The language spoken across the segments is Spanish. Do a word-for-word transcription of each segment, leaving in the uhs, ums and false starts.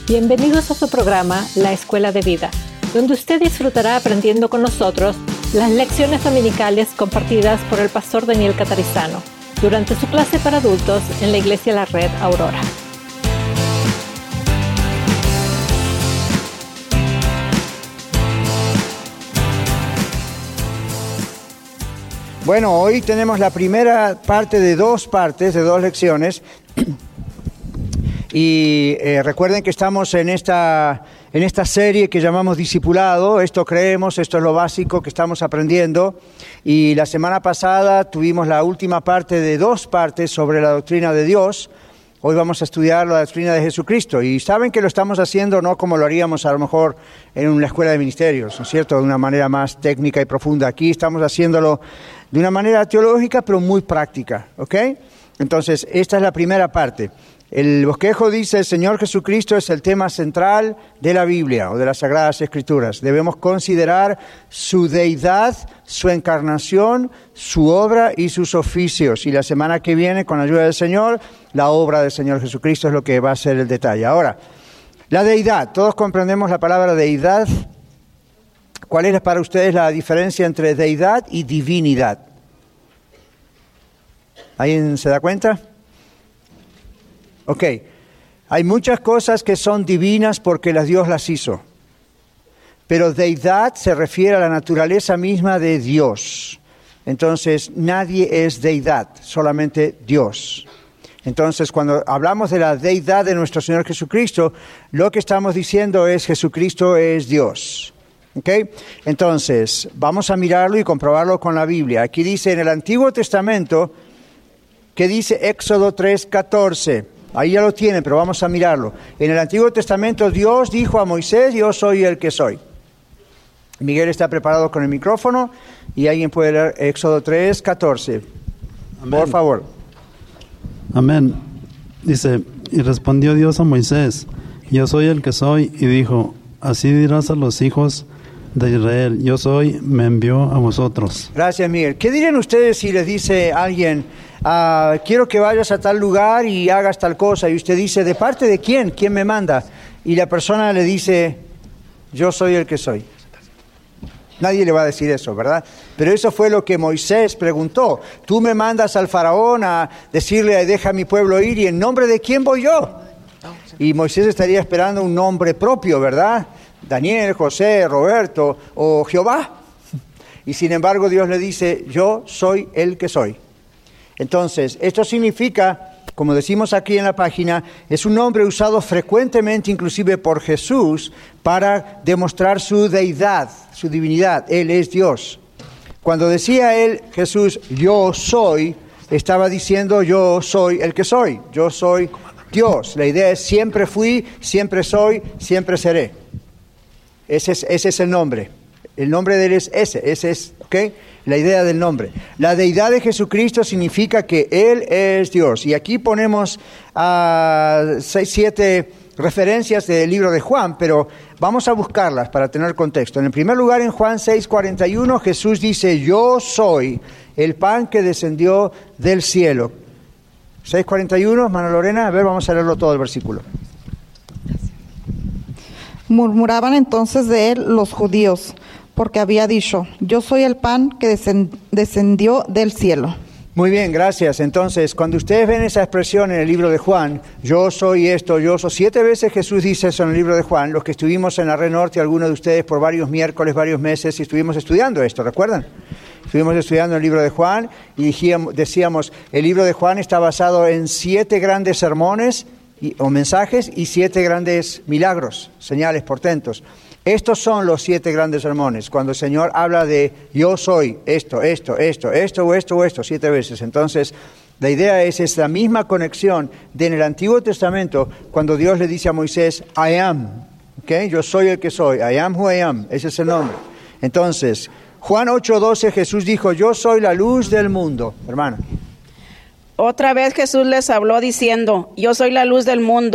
Bienvenidos a su programa La Escuela de Vida, donde usted disfrutará aprendiendo con nosotros las lecciones dominicales compartidas por el pastor Daniel Catarizano durante su clase para adultos en la Iglesia La Red Aurora. Bueno, hoy tenemos la primera parte de dos partes, de dos lecciones. Y eh, recuerden que estamos en esta, en esta serie que llamamos Discipulado. Esto creemos, esto es lo básico que estamos aprendiendo. Y la semana pasada tuvimos la última parte de dos partes sobre la doctrina de Dios. Hoy vamos a estudiar la doctrina de Jesucristo. Y saben que lo estamos haciendo no como lo haríamos a lo mejor en una escuela de ministerios, ¿no es cierto? De una manera más técnica y profunda. Aquí estamos haciéndolo de una manera teológica, pero muy práctica, ¿ok? Entonces, esta es la primera parte. El bosquejo dice: el Señor Jesucristo es el tema central de la Biblia o de las Sagradas Escrituras. Debemos considerar su deidad, su encarnación, su obra y sus oficios. Y la semana que viene, con la ayuda del Señor, la obra del Señor Jesucristo es lo que va a ser el detalle. Ahora, la deidad. Todos comprendemos la palabra deidad. ¿Cuál es para ustedes la diferencia entre deidad y divinidad? ¿Alguien se da cuenta? Ok, hay muchas cosas que son divinas porque Dios las hizo, pero deidad se refiere a la naturaleza misma de Dios. Entonces, nadie es deidad, solamente Dios. Entonces, cuando hablamos de la deidad de nuestro Señor Jesucristo, lo que estamos diciendo es: Jesucristo es Dios. ¿Ok? Entonces, vamos a mirarlo y comprobarlo con la Biblia. Aquí dice en el Antiguo Testamento, que dice Éxodo tres catorce. Ahí ya lo tienen, pero vamos a mirarlo. En el Antiguo Testamento Dios dijo a Moisés: yo soy el que soy. Miguel está preparado con el micrófono y alguien puede leer Éxodo tres catorce. Amén. Por favor. Amén. Dice: y respondió Dios a Moisés: yo soy el que soy, y dijo: así dirás a los hijos de Israel: yo soy, me envió a vosotros. Gracias, Miguel. ¿Qué dirían ustedes si les dice a alguien: Uh, quiero que vayas a tal lugar y hagas tal cosa? Y usted dice: ¿de parte de quién? ¿Quién me manda? Y la persona le dice: yo soy el que soy. Nadie le va a decir eso, ¿verdad? Pero eso fue lo que Moisés preguntó. Tú me mandas al faraón a decirle: deja a mi pueblo ir, ¿y en nombre de quién voy yo? Y Moisés estaría esperando un nombre propio, ¿verdad? Daniel, José, Roberto o Jehová. Y sin embargo Dios le dice: yo soy el que soy. Entonces, esto significa, como decimos aquí en la página, es un nombre usado frecuentemente, inclusive por Jesús, para demostrar su deidad, su divinidad. Él es Dios. Cuando decía él, Jesús, yo soy, estaba diciendo: yo soy el que soy, yo soy Dios. La idea es: siempre fui, siempre soy, siempre seré. Ese es, ese es el nombre. El nombre de él es ese, ese es, ¿ok? La idea del nombre. La deidad de Jesucristo significa que Él es Dios. Y aquí ponemos uh, seis, siete referencias del libro de Juan, pero vamos a buscarlas para tener contexto. En el primer lugar, en Juan seis cuarenta y uno, Jesús dice: yo soy el pan que descendió del cielo. seis cuarenta y uno, hermana Lorena, a ver, vamos a leerlo todo el versículo. Murmuraban entonces de él los judíos, porque había dicho: yo soy el pan que descendió del cielo. Muy bien, gracias. Entonces, cuando ustedes ven esa expresión en el libro de Juan, yo soy esto, yo soy, siete veces Jesús dice eso en el libro de Juan. Los que estuvimos en la Red Norte, algunos de ustedes por varios miércoles, varios meses, y estuvimos estudiando esto, ¿recuerdan? Estuvimos estudiando el libro de Juan y decíamos, el libro de Juan está basado en siete grandes sermones y, o mensajes y siete grandes milagros, señales, portentos. Estos son los siete grandes sermones, cuando el Señor habla de yo soy esto, esto, esto, esto o esto o esto, siete veces. Entonces, la idea es esta misma conexión de en el Antiguo Testamento, cuando Dios le dice a Moisés, I am, ¿okay? Yo soy el que soy, I am who I am, ese es el nombre. Entonces, Juan ocho doce, Jesús dijo, yo soy la luz del mundo, hermana. Otra vez Jesús les habló diciendo, yo soy la luz del mundo.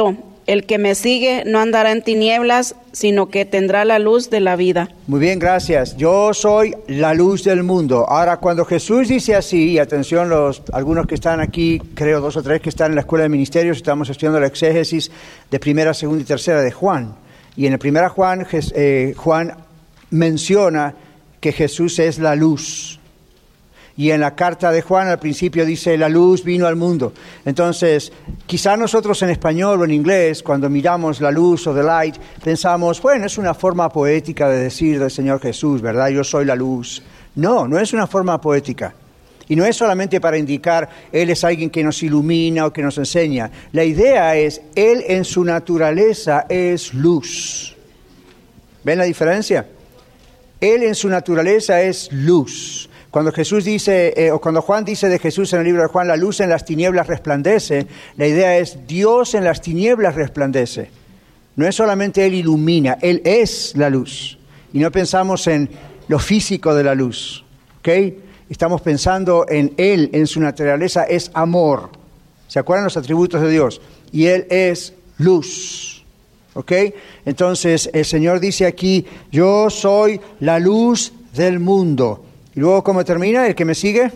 El que me sigue no andará en tinieblas, sino que tendrá la luz de la vida. Muy bien, gracias. Yo soy la luz del mundo. Ahora, cuando Jesús dice así, y atención, los algunos que están aquí, creo dos o tres que están en la Escuela de Ministerios, estamos estudiando la exégesis de primera, segunda y tercera de Juan. Y en el primera Juan, eh, Juan menciona que Jesús es la luz. Y en la carta de Juan al principio dice, la luz vino al mundo. Entonces, quizá nosotros en español o en inglés, cuando miramos la luz o the light, pensamos, bueno, es una forma poética de decir del Señor Jesús, ¿verdad? Yo soy la luz. No, no es una forma poética. Y no es solamente para indicar, Él es alguien que nos ilumina o que nos enseña. La idea es, Él en su naturaleza es luz. ¿Ven la diferencia? Él en su naturaleza es luz. Cuando Jesús dice, eh, o cuando Juan dice de Jesús en el libro de Juan, la luz en las tinieblas resplandece, la idea es Dios en las tinieblas resplandece. No es solamente Él ilumina, Él es la luz. Y no pensamos en lo físico de la luz, ¿ok? Estamos pensando en Él, en su naturaleza es amor. ¿Se acuerdan los atributos de Dios? Y Él es luz, ¿ok? Entonces el Señor dice aquí, yo soy la luz del mundo. Y luego, ¿cómo termina? ¿El que me sigue?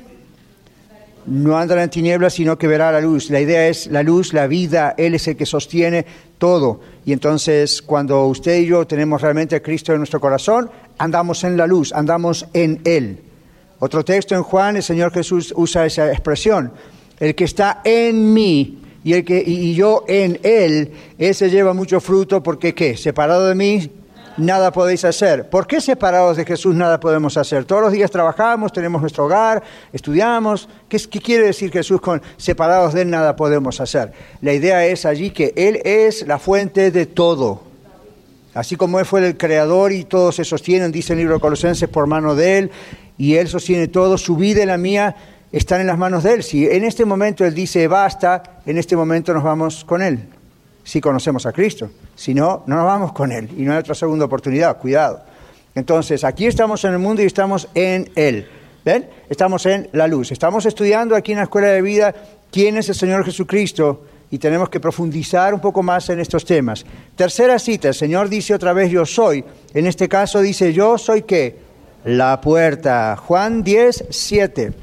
No andará en tinieblas, sino que verá la luz. La idea es la luz, la vida, Él es el que sostiene todo. Y entonces, cuando usted y yo tenemos realmente a Cristo en nuestro corazón, andamos en la luz, andamos en Él. Otro texto en Juan, el Señor Jesús usa esa expresión. El que está en mí y, el que, y yo en Él, ese lleva mucho fruto porque, ¿qué? Separado de mí, nada podéis hacer. ¿Por qué separados de Jesús nada podemos hacer? Todos los días trabajamos, tenemos nuestro hogar, estudiamos. ¿Qué, qué quiere decir Jesús con separados de Él nada podemos hacer? La idea es allí que Él es la fuente de todo. Así como Él fue el creador y todos se sostienen, dice el libro de Colosenses, por mano de Él, y Él sostiene todo, su vida y la mía están en las manos de Él. Si en este momento Él dice basta, en este momento nos vamos con Él. Si conocemos a Cristo. Si no, no nos vamos con Él. Y no hay otra segunda oportunidad. Cuidado. Entonces, aquí estamos en el mundo y estamos en Él. ¿Ven? Estamos en la luz. Estamos estudiando aquí en la Escuela de Vida quién es el Señor Jesucristo y tenemos que profundizar un poco más en estos temas. Tercera cita. El Señor dice otra vez, yo soy. En este caso dice, yo soy ¿qué? La puerta. Juan diez, siete.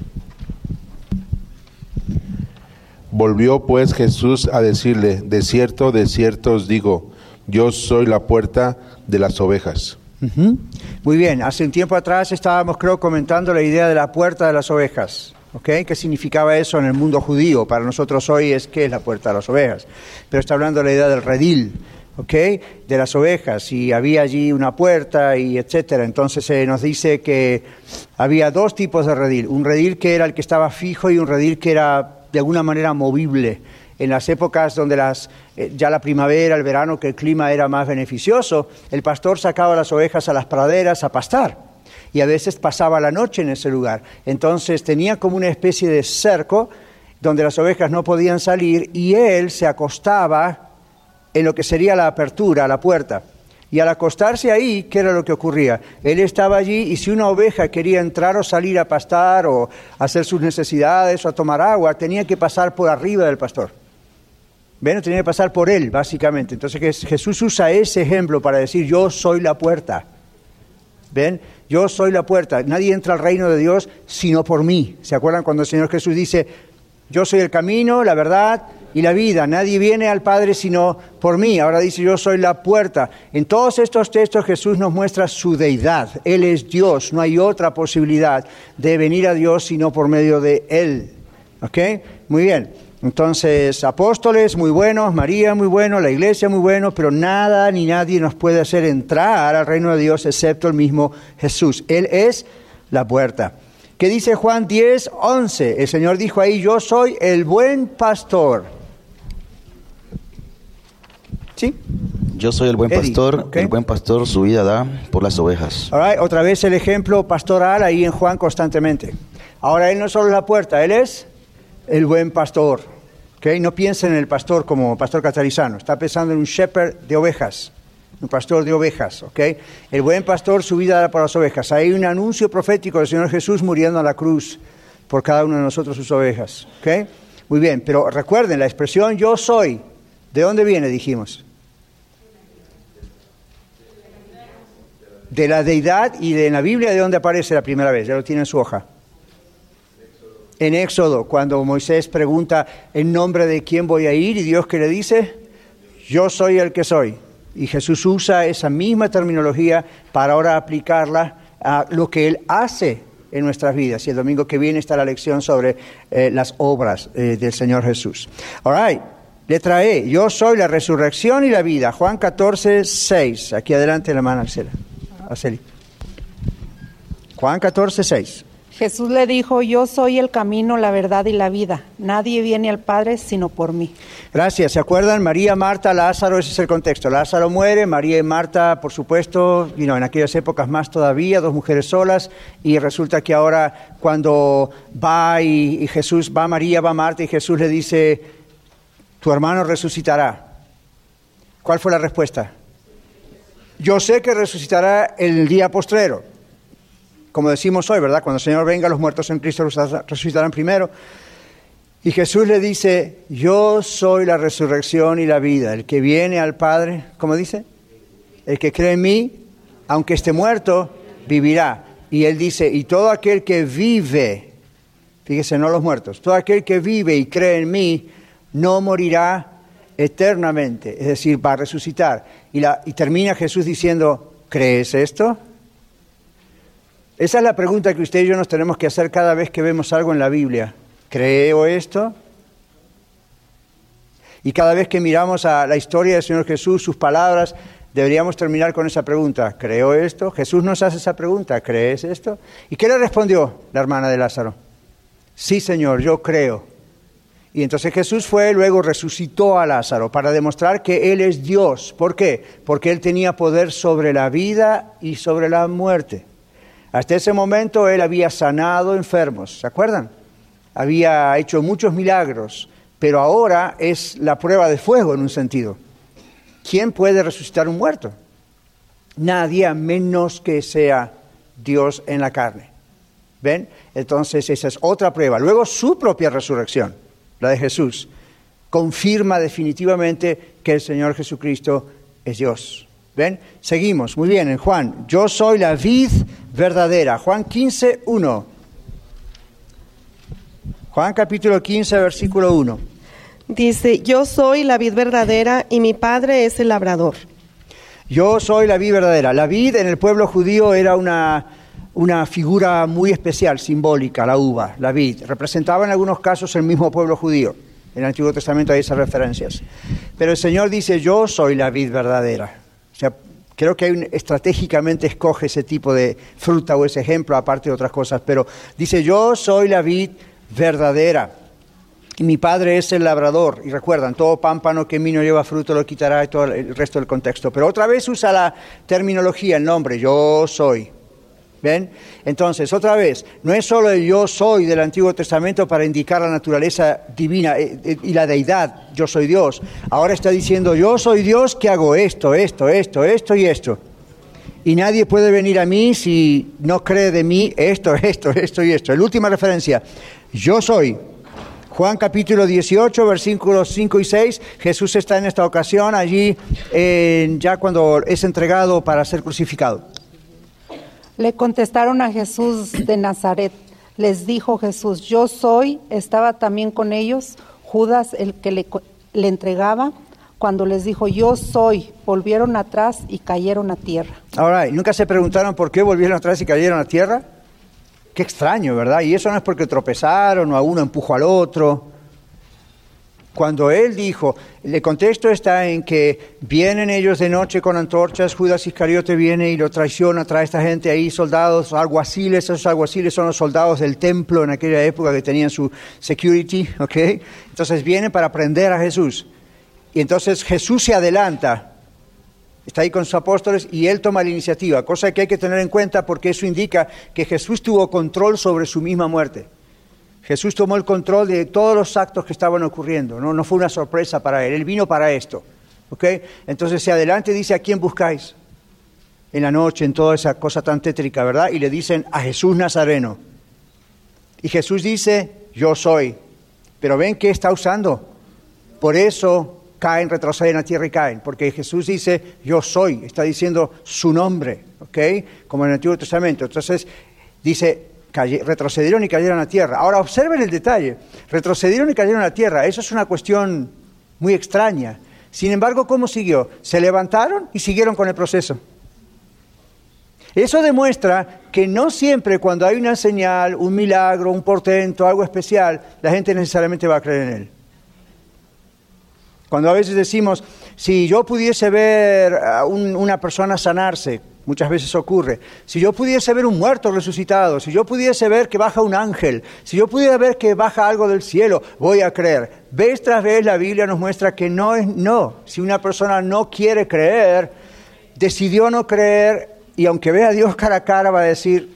Volvió pues Jesús a decirle, de cierto, de cierto os digo, yo soy la puerta de las ovejas. Uh-huh. Muy bien, hace un tiempo atrás estábamos creo comentando la idea de la puerta de las ovejas. ¿Okay? ¿Qué significaba eso en el mundo judío? Para nosotros hoy es ¿qué es la puerta de las ovejas? Pero está hablando de la idea del redil, ¿okay? De las ovejas, y había allí una puerta y etcétera. Entonces se eh, nos dice que había dos tipos de redil, un redil que era el que estaba fijo y un redil que era de alguna manera movible. En las épocas donde las, eh, ya la primavera, el verano, que el clima era más beneficioso, el pastor sacaba las ovejas a las praderas a pastar y a veces pasaba la noche en ese lugar. Entonces tenía como una especie de cerco donde las ovejas no podían salir y él se acostaba en lo que sería la apertura, la puerta. Y al acostarse ahí, ¿qué era lo que ocurría? Él estaba allí y si una oveja quería entrar o salir a pastar o hacer sus necesidades o a tomar agua, tenía que pasar por arriba del pastor. ¿Ven? Tenía que pasar por él, básicamente. Entonces Jesús usa ese ejemplo para decir, yo soy la puerta. ¿Ven? Yo soy la puerta. Nadie entra al reino de Dios sino por mí. ¿Se acuerdan cuando el Señor Jesús dice, yo soy el camino, la verdad y la vida? Nadie viene al Padre sino por mí. Ahora dice, yo soy la puerta. En todos estos textos Jesús nos muestra su deidad. Él es Dios. No hay otra posibilidad de venir a Dios sino por medio de Él. ¿Ok? Muy bien. Entonces, apóstoles muy buenos, María muy bueno, la iglesia muy bueno, pero nada ni nadie nos puede hacer entrar al reino de Dios excepto el mismo Jesús. Él es la puerta. ¿Qué dice Juan diez, once? El Señor dijo ahí, yo soy el buen pastor. ¿Sí? Yo soy el buen Eddie, pastor, okay. El buen pastor su vida da por las ovejas. All right, otra vez el ejemplo pastoral ahí en Juan constantemente. Ahora Él no es solo la puerta, Él es el buen pastor. ¿Okay? No piensen en el pastor como pastor catarizano, está pensando en un shepherd de ovejas, un pastor de ovejas. ¿Okay? El buen pastor su vida da por las ovejas. Hay un anuncio profético del Señor Jesús muriendo a la cruz por cada uno de nosotros sus ovejas. ¿Okay? Muy bien, pero recuerden la expresión yo soy. ¿De dónde viene, dijimos? De la deidad, y de, en la Biblia, ¿de dónde aparece la primera vez? Ya lo tiene en su hoja. En Éxodo, cuando Moisés pregunta en nombre de quién voy a ir, y Dios que le dice, yo soy el que soy. Y Jesús usa esa misma terminología para ahora aplicarla a lo que Él hace en nuestras vidas. Y el domingo que viene está la lección sobre eh, las obras eh, del Señor Jesús. All right. Letra E, yo soy la resurrección y la vida. Juan catorce, seis. Aquí adelante la hermana Araceli. Juan catorce, seis. Jesús le dijo, yo soy el camino, la verdad y la vida. Nadie viene al Padre sino por mí. Gracias. ¿Se acuerdan? María, Marta, Lázaro, ese es el contexto. Lázaro muere, María y Marta, por supuesto, you know, en aquellas épocas más todavía, dos mujeres solas, y resulta que ahora cuando va y, y Jesús, va María, va Marta, y Jesús le dice, tu hermano resucitará. ¿Cuál fue la respuesta? Yo sé que resucitará el día postrero. Como decimos hoy, ¿verdad? Cuando el Señor venga, los muertos en Cristo resucitarán primero. Y Jesús le dice, yo soy la resurrección y la vida. El que viene al Padre, ¿cómo dice? El que cree en mí, aunque esté muerto, vivirá. Y Él dice, y todo aquel que vive, fíjese, no los muertos, todo aquel que vive y cree en mí, no morirá eternamente. Es decir, va a resucitar. Y, la, y termina Jesús diciendo, ¿crees esto? Esa es la pregunta que usted y yo nos tenemos que hacer cada vez que vemos algo en la Biblia. ¿Creo esto? Y cada vez que miramos a la historia del Señor Jesús, sus palabras, deberíamos terminar con esa pregunta. ¿Creo esto? Jesús nos hace esa pregunta. ¿Crees esto? ¿Y qué le respondió la hermana de Lázaro? Sí, Señor, yo creo. Y entonces Jesús fue, luego resucitó a Lázaro para demostrar que Él es Dios. ¿Por qué? Porque Él tenía poder sobre la vida y sobre la muerte. Hasta ese momento Él había sanado enfermos, ¿se acuerdan? Había hecho muchos milagros, pero ahora es la prueba de fuego en un sentido. ¿Quién puede resucitar un muerto? Nadie, a menos que sea Dios en la carne. ¿Ven? Entonces esa es otra prueba. Luego su propia resurrección, la de Jesús, confirma definitivamente que el Señor Jesucristo es Dios. ¿Ven? Seguimos. Muy bien, en Juan. Yo soy la vid verdadera. Juan quince, uno. Juan capítulo quince, versículo uno. Dice, yo soy la vid verdadera y mi padre es el labrador. Yo soy la vid verdadera. La vid en el pueblo judío era una, una figura muy especial, simbólica, la uva, la vid. Representaba en algunos casos el mismo pueblo judío. En el Antiguo Testamento hay esas referencias. Pero el Señor dice, yo soy la vid verdadera. O sea, creo que hay un, estratégicamente escoge ese tipo de fruta o ese ejemplo, aparte de otras cosas, pero dice, yo soy la vid verdadera y mi padre es el labrador. Y recuerdan, todo pámpano que en mí no lleva fruto lo quitará, y todo el resto del contexto. Pero otra vez usa la terminología, el nombre, yo soy. ¿Ven? Entonces, otra vez, no es solo el yo soy del Antiguo Testamento para indicar la naturaleza divina y la deidad, yo soy Dios. Ahora está diciendo, yo soy Dios que hago esto, esto, esto, esto y esto. Y nadie puede venir a mí si no cree de mí esto, esto, esto y esto. La última referencia, yo soy. Juan capítulo dieciocho, versículos cinco y seis, Jesús está en esta ocasión allí eh, ya cuando es entregado para ser crucificado. Le contestaron a Jesús de Nazaret. Les dijo Jesús, yo soy. Estaba también con ellos Judas, el que le, le entregaba. Cuando les dijo, yo soy, volvieron atrás y cayeron a tierra. Ahora, ¿nunca se preguntaron por qué volvieron atrás y cayeron a tierra? Qué extraño, ¿verdad? Y eso no es porque tropezaron o a uno empujó al otro. Cuando él dijo, el contexto está en que vienen ellos de noche con antorchas, Judas Iscariote viene y lo traiciona, trae a esta gente ahí, soldados, alguaciles, esos alguaciles son los soldados del templo en aquella época que tenían su security, ¿ok? Entonces vienen para prender a Jesús. Y entonces Jesús se adelanta, está ahí con sus apóstoles y él toma la iniciativa, cosa que hay que tener en cuenta porque eso indica que Jesús tuvo control sobre su misma muerte. Jesús tomó el control de todos los actos que estaban ocurriendo, no, no fue una sorpresa para él, él vino para esto, ¿ok? Entonces se adelanta y dice, ¿a quién buscáis? En la noche, en toda esa cosa tan tétrica, ¿verdad? Y le dicen, a Jesús Nazareno. Y Jesús dice, yo soy. Pero ven qué está usando. Por eso caen, retroceden a tierra y caen, porque Jesús dice, yo soy, está diciendo su nombre, ¿ok? Como en el Antiguo Testamento. Entonces, dice, calle, retrocedieron y cayeron a tierra. Ahora, observen el detalle, retrocedieron y cayeron a tierra, eso es una cuestión muy extraña. Sin embargo, ¿cómo siguió? Se levantaron y siguieron con el proceso. Eso demuestra que no siempre cuando hay una señal, un milagro, un portento, algo especial, la gente necesariamente va a creer en él. Cuando a veces decimos, si yo pudiese ver a un, una persona sanarse, muchas veces ocurre, si yo pudiese ver un muerto resucitado, si yo pudiese ver que baja un ángel, si yo pudiera ver que baja algo del cielo, voy a creer. Vez tras vez la Biblia nos muestra que no es no. Si una persona no quiere creer, decidió no creer, y aunque vea a Dios cara a cara, va a decir,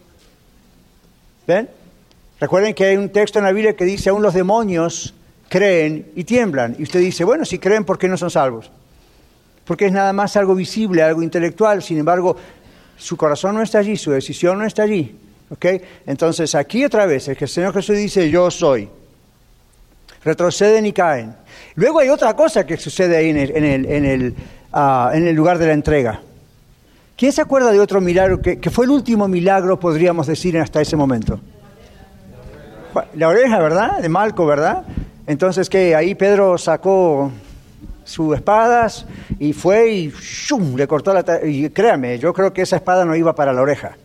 ¿ven? Recuerden que hay un texto en la Biblia que dice, aún los demonios creen y tiemblan. Y usted dice, bueno, si creen, ¿por qué no son salvos? Porque es nada más algo visible, algo intelectual. Sin embargo, su corazón no está allí, su decisión no está allí. ¿Ok? Entonces, aquí otra vez, el que el Señor Jesús dice, yo soy. Retroceden y caen. Luego hay otra cosa que sucede ahí en el, en el, en el, uh, en el lugar de la entrega. ¿Quién se acuerda de otro milagro que, que fue el último milagro, podríamos decir, hasta ese momento? La oreja, ¿verdad? De Malco, ¿verdad? Entonces, ¿qué? Ahí Pedro sacó sus espadas y fue y ¡shum! Le cortó la... Y créame, yo creo que esa espada no iba para la oreja.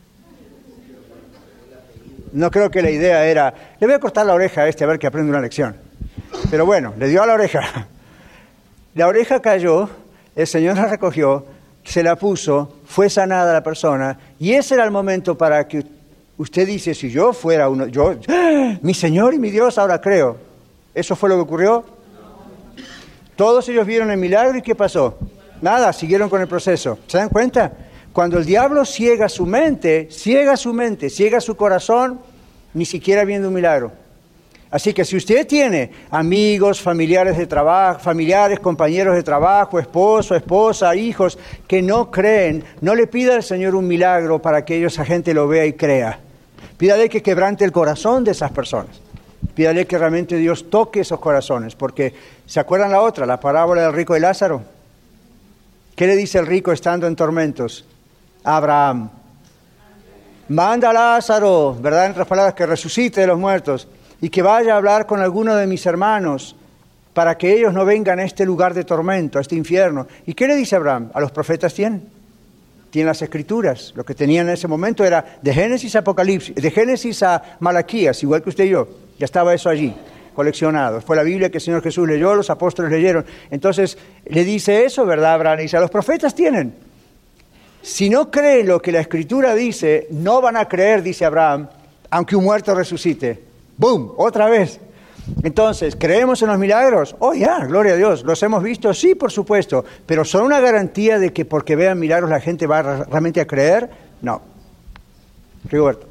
No creo que la idea era, le voy a cortar la oreja a este a ver que aprende una lección. Pero bueno, le dio a la oreja. La oreja cayó, el Señor la recogió, se la puso, fue sanada la persona, y ese era el momento para que usted dice, si yo fuera uno, yo, ¡ah! Mi Señor y mi Dios, ahora creo. ¿Eso fue lo que ocurrió? Todos ellos vieron el milagro y ¿qué pasó? Nada, siguieron con el proceso. ¿Se dan cuenta? Cuando el diablo ciega su mente, ciega su mente, ciega su corazón, ni siquiera viendo un milagro. Así que si usted tiene amigos, familiares de trabajo, familiares, compañeros de trabajo, esposo, esposa, hijos, que no creen, no le pida al Señor un milagro para que esa gente lo vea y crea. Pídale que quebrante el corazón de esas personas. Pídale que realmente Dios toque esos corazones, porque ¿se acuerdan la otra, la parábola del rico y Lázaro? ¿Qué le dice el rico estando en tormentos? A Abraham, manda a Lázaro, ¿verdad? En otras palabras, que resucite de los muertos y que vaya a hablar con alguno de mis hermanos para que ellos no vengan a este lugar de tormento, a este infierno. ¿Y qué le dice Abraham? A los profetas tienen. Tienen las escrituras. Lo que tenían en ese momento era de Génesis a Apocalipsis, de Génesis a Malaquías, igual que usted y yo. Ya estaba eso allí, coleccionado. Fue la Biblia que el Señor Jesús leyó, los apóstoles leyeron. Entonces, le dice eso, ¿verdad, Abraham? Y dice, a los profetas tienen. Si no creen lo que la Escritura dice, no van a creer, dice Abraham, aunque un muerto resucite. ¡Bum! Otra vez. Entonces, ¿creemos en los milagros? Oh, ya, gloria a Dios. ¿Los hemos visto? Sí, por supuesto. Pero ¿son una garantía de que porque vean milagros la gente va realmente a creer? No. Rigoberto.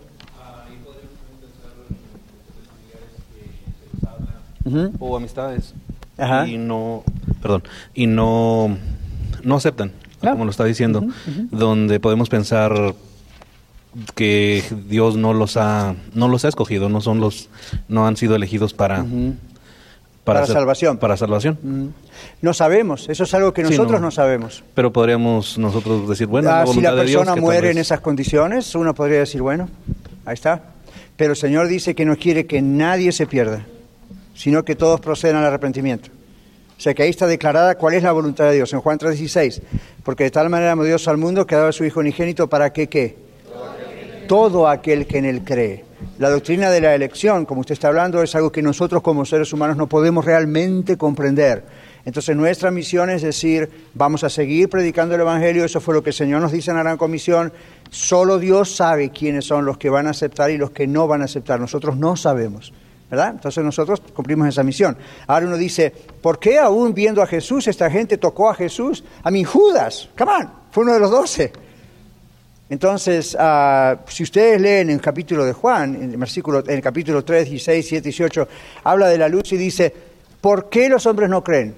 Uh-huh. O amistades. Ajá. Y no, perdón, y no, no aceptan, no. Como lo está diciendo, uh-huh, uh-huh. Donde podemos pensar que Dios no los ha, no los ha escogido, no son los, no han sido elegidos para, uh-huh. para, para ser, salvación. Para salvación. Uh-huh. No sabemos, eso es algo que nosotros sí, no, no sabemos. Pero podríamos nosotros decir, bueno, ah, la voluntad si la de Dios, persona muere vez... en esas condiciones, uno podría decir, bueno, ahí está. Pero el Señor dice que no quiere que nadie se pierda, sino que todos procedan al arrepentimiento. O sea que ahí está declarada cuál es la voluntad de Dios, en Juan tres dieciséis. Porque de tal manera amó Dios al mundo que ha dado a su Hijo unigénito para que, ¿qué? Todo aquel que en él cree. La doctrina de la elección, como usted está hablando, es algo que nosotros como seres humanos no podemos realmente comprender. Entonces nuestra misión es decir, vamos a seguir predicando el Evangelio, eso fue lo que el Señor nos dice en la Gran Comisión. Solo Dios sabe quiénes son los que van a aceptar y los que no van a aceptar. Nosotros no sabemos. ¿Verdad? Entonces nosotros cumplimos esa misión. Ahora uno dice, ¿por qué aún viendo a Jesús esta gente tocó a Jesús? A mí Judas, come on, fue uno de los doce. Entonces, uh, si ustedes leen en el capítulo de Juan, en el, versículo, en el capítulo tres, dieciséis, siete, dieciocho, habla de la luz y dice, ¿por qué los hombres no creen?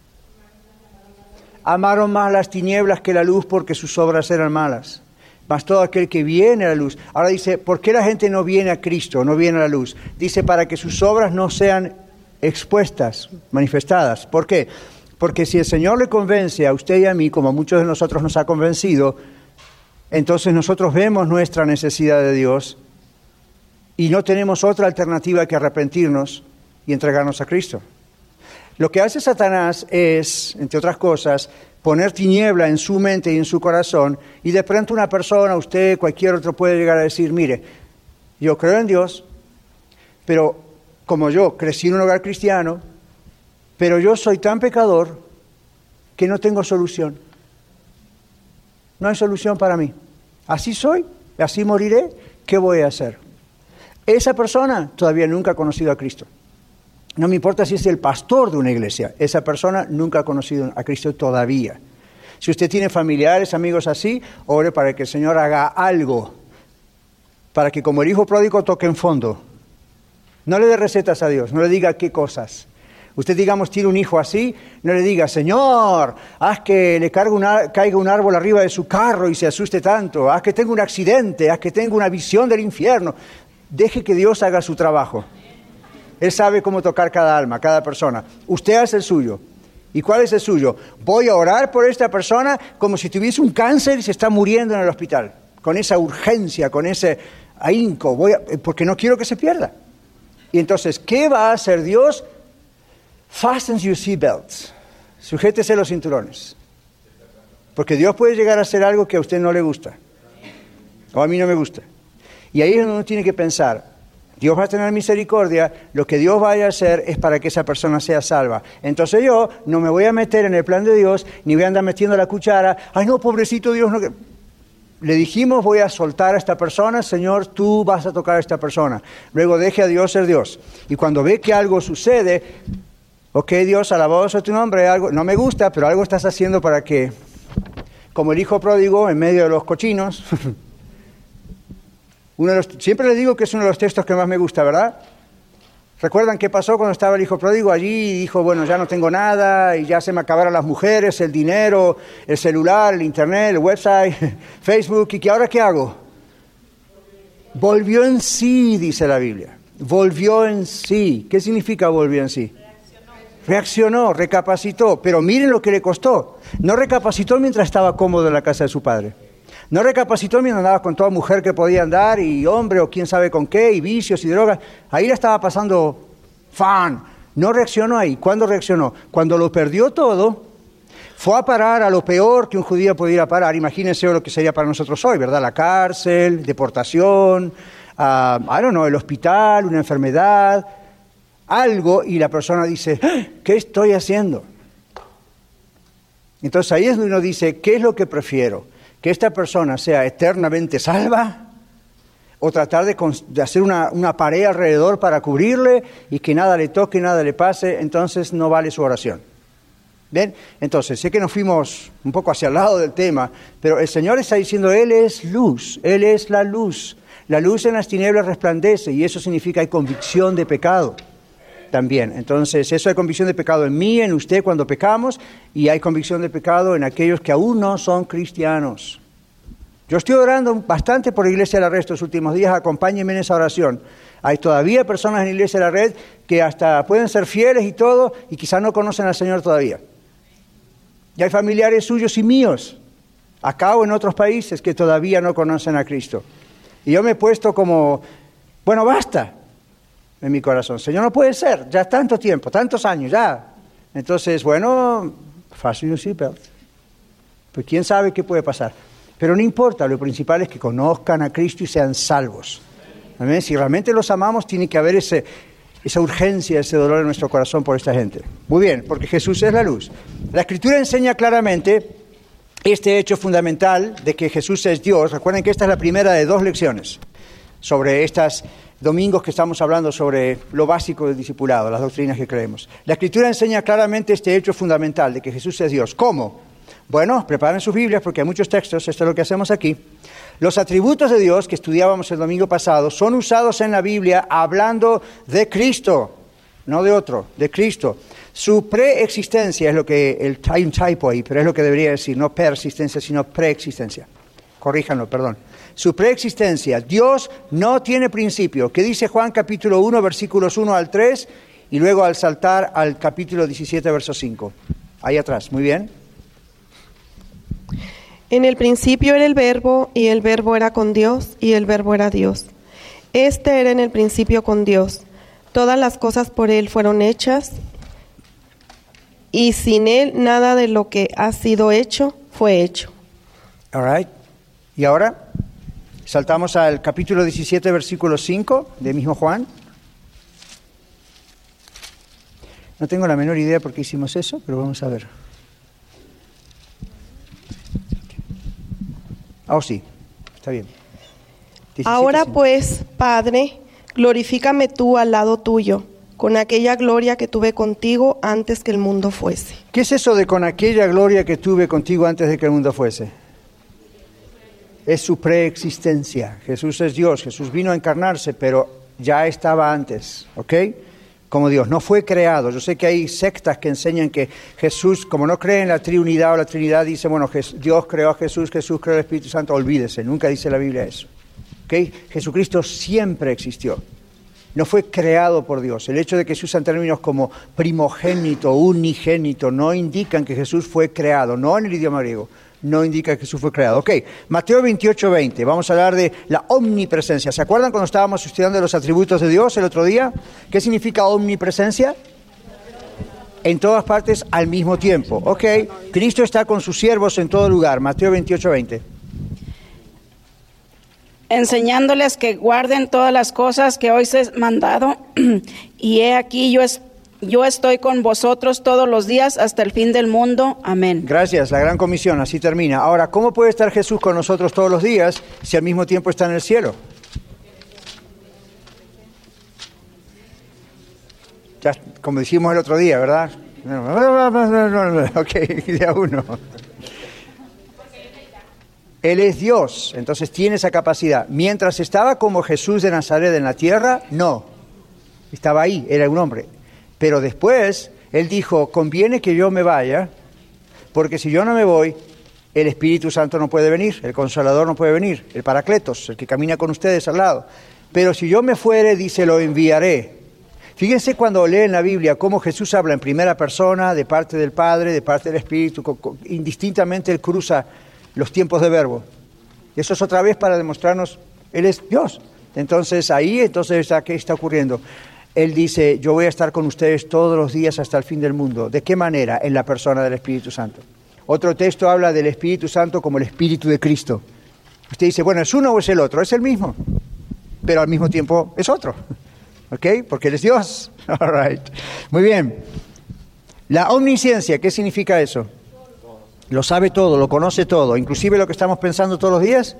Amaron más las tinieblas que la luz porque sus obras eran malas. Mas todo aquel que viene a la luz. Ahora dice, ¿por qué la gente no viene a Cristo, no viene a la luz? Dice, para que sus obras no sean expuestas, manifestadas. ¿Por qué? Porque si el Señor le convence a usted y a mí, como a muchos de nosotros nos ha convencido, entonces nosotros vemos nuestra necesidad de Dios y no tenemos otra alternativa que arrepentirnos y entregarnos a Cristo. Lo que hace Satanás es, entre otras cosas, poner tiniebla en su mente y en su corazón, y de pronto una persona, usted, cualquier otro, puede llegar a decir, mire, yo creo en Dios, pero como yo crecí en un hogar cristiano, pero yo soy tan pecador que no tengo solución. No hay solución para mí. Así soy, así moriré, ¿qué voy a hacer? Esa persona todavía nunca ha conocido a Cristo. No me importa si es el pastor de una iglesia, esa persona nunca ha conocido a Cristo todavía. Si usted tiene familiares, amigos así, ore para que el Señor haga algo, para que como el hijo pródigo toque en fondo. No le dé recetas a Dios, no le diga qué cosas. Usted, digamos, tiene un hijo así, no le diga, Señor, haz que le caiga un, ar- caiga un árbol arriba de su carro y se asuste tanto, haz que tenga un accidente, haz que tenga una visión del infierno. Deje que Dios haga su trabajo. Él sabe cómo tocar cada alma, cada persona. Usted hace el suyo. ¿Y cuál es el suyo? Voy a orar por esta persona como si tuviese un cáncer y se está muriendo en el hospital. Con esa urgencia, con ese ahínco, voy a, porque no quiero que se pierda. Y entonces, ¿qué va a hacer Dios? Fasten your seatbelts. Sujétese los cinturones. Porque Dios puede llegar a hacer algo que a usted no le gusta. O a mí no me gusta. Y ahí es donde uno tiene que pensar. Dios va a tener misericordia, lo que Dios vaya a hacer es para que esa persona sea salva. Entonces yo no me voy a meter en el plan de Dios, ni voy a andar metiendo la cuchara. Ay no, pobrecito Dios. No. Le dijimos, voy a soltar a esta persona, Señor, tú vas a tocar a esta persona. Luego deje a Dios ser Dios. Y cuando ve que algo sucede, ok Dios, alabado sea tu nombre, algo, no me gusta, pero algo estás haciendo para que, como el hijo pródigo en medio de los cochinos, uno de los, siempre les digo que es uno de los textos que más me gusta, ¿verdad? ¿Recuerdan qué pasó cuando estaba el hijo pródigo allí y dijo, bueno, ya no tengo nada y ya se me acabaron las mujeres, el dinero, el celular, el internet, el website, Facebook, ¿y que ahora qué hago? Volvió en sí, dice la Biblia. Volvió en sí. ¿Qué significa volvió en sí? Reaccionó. Reaccionó, recapacitó, pero miren lo que le costó. No recapacitó mientras estaba cómodo en la casa de su padre. No recapacitó mientras andaba con toda mujer que podía andar, y hombre o quién sabe con qué, y vicios y drogas. Ahí la estaba pasando fan. No reaccionó ahí. ¿Cuándo reaccionó? Cuando lo perdió todo, fue a parar a lo peor que un judío pudiera parar. Imagínense lo que sería para nosotros hoy, ¿verdad? La cárcel, deportación, uh, I don't know, el hospital, una enfermedad, algo, y la persona dice, ¿qué estoy haciendo? Entonces ahí es donde uno dice, ¿qué es lo que prefiero? ¿Que esta persona sea eternamente salva? ¿O tratar de, de hacer una, una pared alrededor para cubrirle y que nada le toque, nada le pase? Entonces no vale su oración. ¿Ven? Entonces, sé que nos fuimos un poco hacia el lado del tema, pero el Señor está diciendo, Él es luz, Él es la luz. La luz en las tinieblas resplandece, y eso significa hay convicción de pecado también. Entonces, eso hay convicción de pecado en mí, en usted cuando pecamos, y hay convicción de pecado en aquellos que aún no son cristianos. Yo estoy orando bastante por la Iglesia de la Red estos últimos días, acompáñenme en esa oración. Hay todavía personas en la Iglesia de la Red que hasta pueden ser fieles y todo, y quizás no conocen al Señor todavía. Y hay familiares suyos y míos, acá o en otros países, que todavía no conocen a Cristo. Y yo me he puesto como, bueno, basta, en mi corazón. Señor, no puede ser, ya es tanto tiempo, tantos años, ya. Entonces, bueno, fasten your seatbelt. Pues quién sabe qué puede pasar. Pero no importa, lo principal es que conozcan a Cristo y sean salvos. ¿Amén? Si realmente los amamos, tiene que haber ese, esa urgencia, ese dolor en nuestro corazón por esta gente. Muy bien, porque Jesús es la luz. La Escritura enseña claramente este hecho fundamental de que Jesús es Dios. Recuerden que esta es la primera de dos lecciones sobre estos domingos que estamos hablando sobre lo básico del discipulado, las doctrinas que creemos. La Escritura enseña claramente este hecho fundamental de que Jesús es Dios. ¿Cómo? Bueno, preparen sus Biblias porque hay muchos textos, esto es lo que hacemos aquí. Los atributos de Dios que estudiábamos el domingo pasado son usados en la Biblia hablando de Cristo, no de otro, de Cristo. Su preexistencia es lo que, el, hay un typo ahí, pero es lo que debería decir, no persistencia, sino preexistencia. Corríjanlo, perdón. Su preexistencia, Dios no tiene principio. ¿Qué dice Juan capítulo uno, versículos uno al tres? y luego al saltar al capítulo diecisiete, verso cinco. Ahí atrás, muy bien. En el principio era el Verbo, y el Verbo era con Dios, y el Verbo era Dios. Este era en el principio con Dios. Todas las cosas por Él fueron hechas, y sin Él nada de lo que ha sido hecho fue hecho. All right. Y ahora saltamos al capítulo diecisiete, versículo cinco de mismo Juan. No tengo la menor idea por qué hicimos eso, pero vamos a ver. Ah, oh, sí, está bien. diecisiete, Ahora cinco. pues, Padre, glorifícame tú al lado tuyo, con aquella gloria que tuve contigo antes que el mundo fuese. ¿Qué es eso de con aquella gloria que tuve contigo antes de que el mundo fuese? Es su preexistencia. Jesús es Dios, Jesús vino a encarnarse, pero ya estaba antes, ¿ok? Como Dios, no fue creado. Yo sé que hay sectas que enseñan que Jesús, como no creen en la Trinidad o la Trinidad, dice, bueno, Dios creó a Jesús, Jesús creó al Espíritu Santo, olvídese, nunca dice la Biblia eso. ¿Ok? Jesucristo siempre existió. No fue creado por Dios. El hecho de que se usan términos como primogénito, unigénito, no indican que Jesús fue creado, no en el idioma griego. No indica que Jesús fue creado. Ok, Mateo veintiocho, veinte. Vamos a hablar de la omnipresencia. ¿Se acuerdan cuando estábamos estudiando los atributos de Dios el otro día? ¿Qué significa omnipresencia? En todas partes al mismo tiempo. Ok, Cristo está con sus siervos en todo lugar. Mateo veintiocho, veinte. Enseñándoles que guarden todas las cosas que hoy se he mandado, y he aquí yo es, yo estoy con vosotros todos los días hasta el fin del mundo. Amén. Gracias, la gran comisión, así termina. Ahora, ¿cómo puede estar Jesús con nosotros todos los días si al mismo tiempo está en el cielo? Ya, como dijimos el otro día, ¿verdad? Ok, de a uno. Él es Dios, entonces tiene esa capacidad. Mientras estaba como Jesús de Nazaret en la tierra, no. Estaba ahí, era un hombre. Pero después, Él dijo, conviene que yo me vaya, porque si yo no me voy, el Espíritu Santo no puede venir, el Consolador no puede venir, el Paracletos, el que camina con ustedes al lado. Pero si yo me fuere, dice, lo enviaré. Fíjense cuando leen la Biblia cómo Jesús habla en primera persona, de parte del Padre, de parte del Espíritu, indistintamente Él cruza los tiempos de verbo. Y eso es otra vez para demostrarnos, Él es Dios. Entonces ahí, entonces, ¿qué está ocurriendo? Él dice, yo voy a estar con ustedes todos los días hasta el fin del mundo. ¿De qué manera? En la persona del Espíritu Santo. Otro texto habla del Espíritu Santo como el Espíritu de Cristo. Usted dice, bueno, ¿es uno o es el otro? Es el mismo, pero al mismo tiempo es otro. ¿Ok? Porque Él es Dios. All right. Muy bien. La omnisciencia, ¿qué significa eso? Lo sabe todo, lo conoce todo, inclusive lo que estamos pensando todos los días.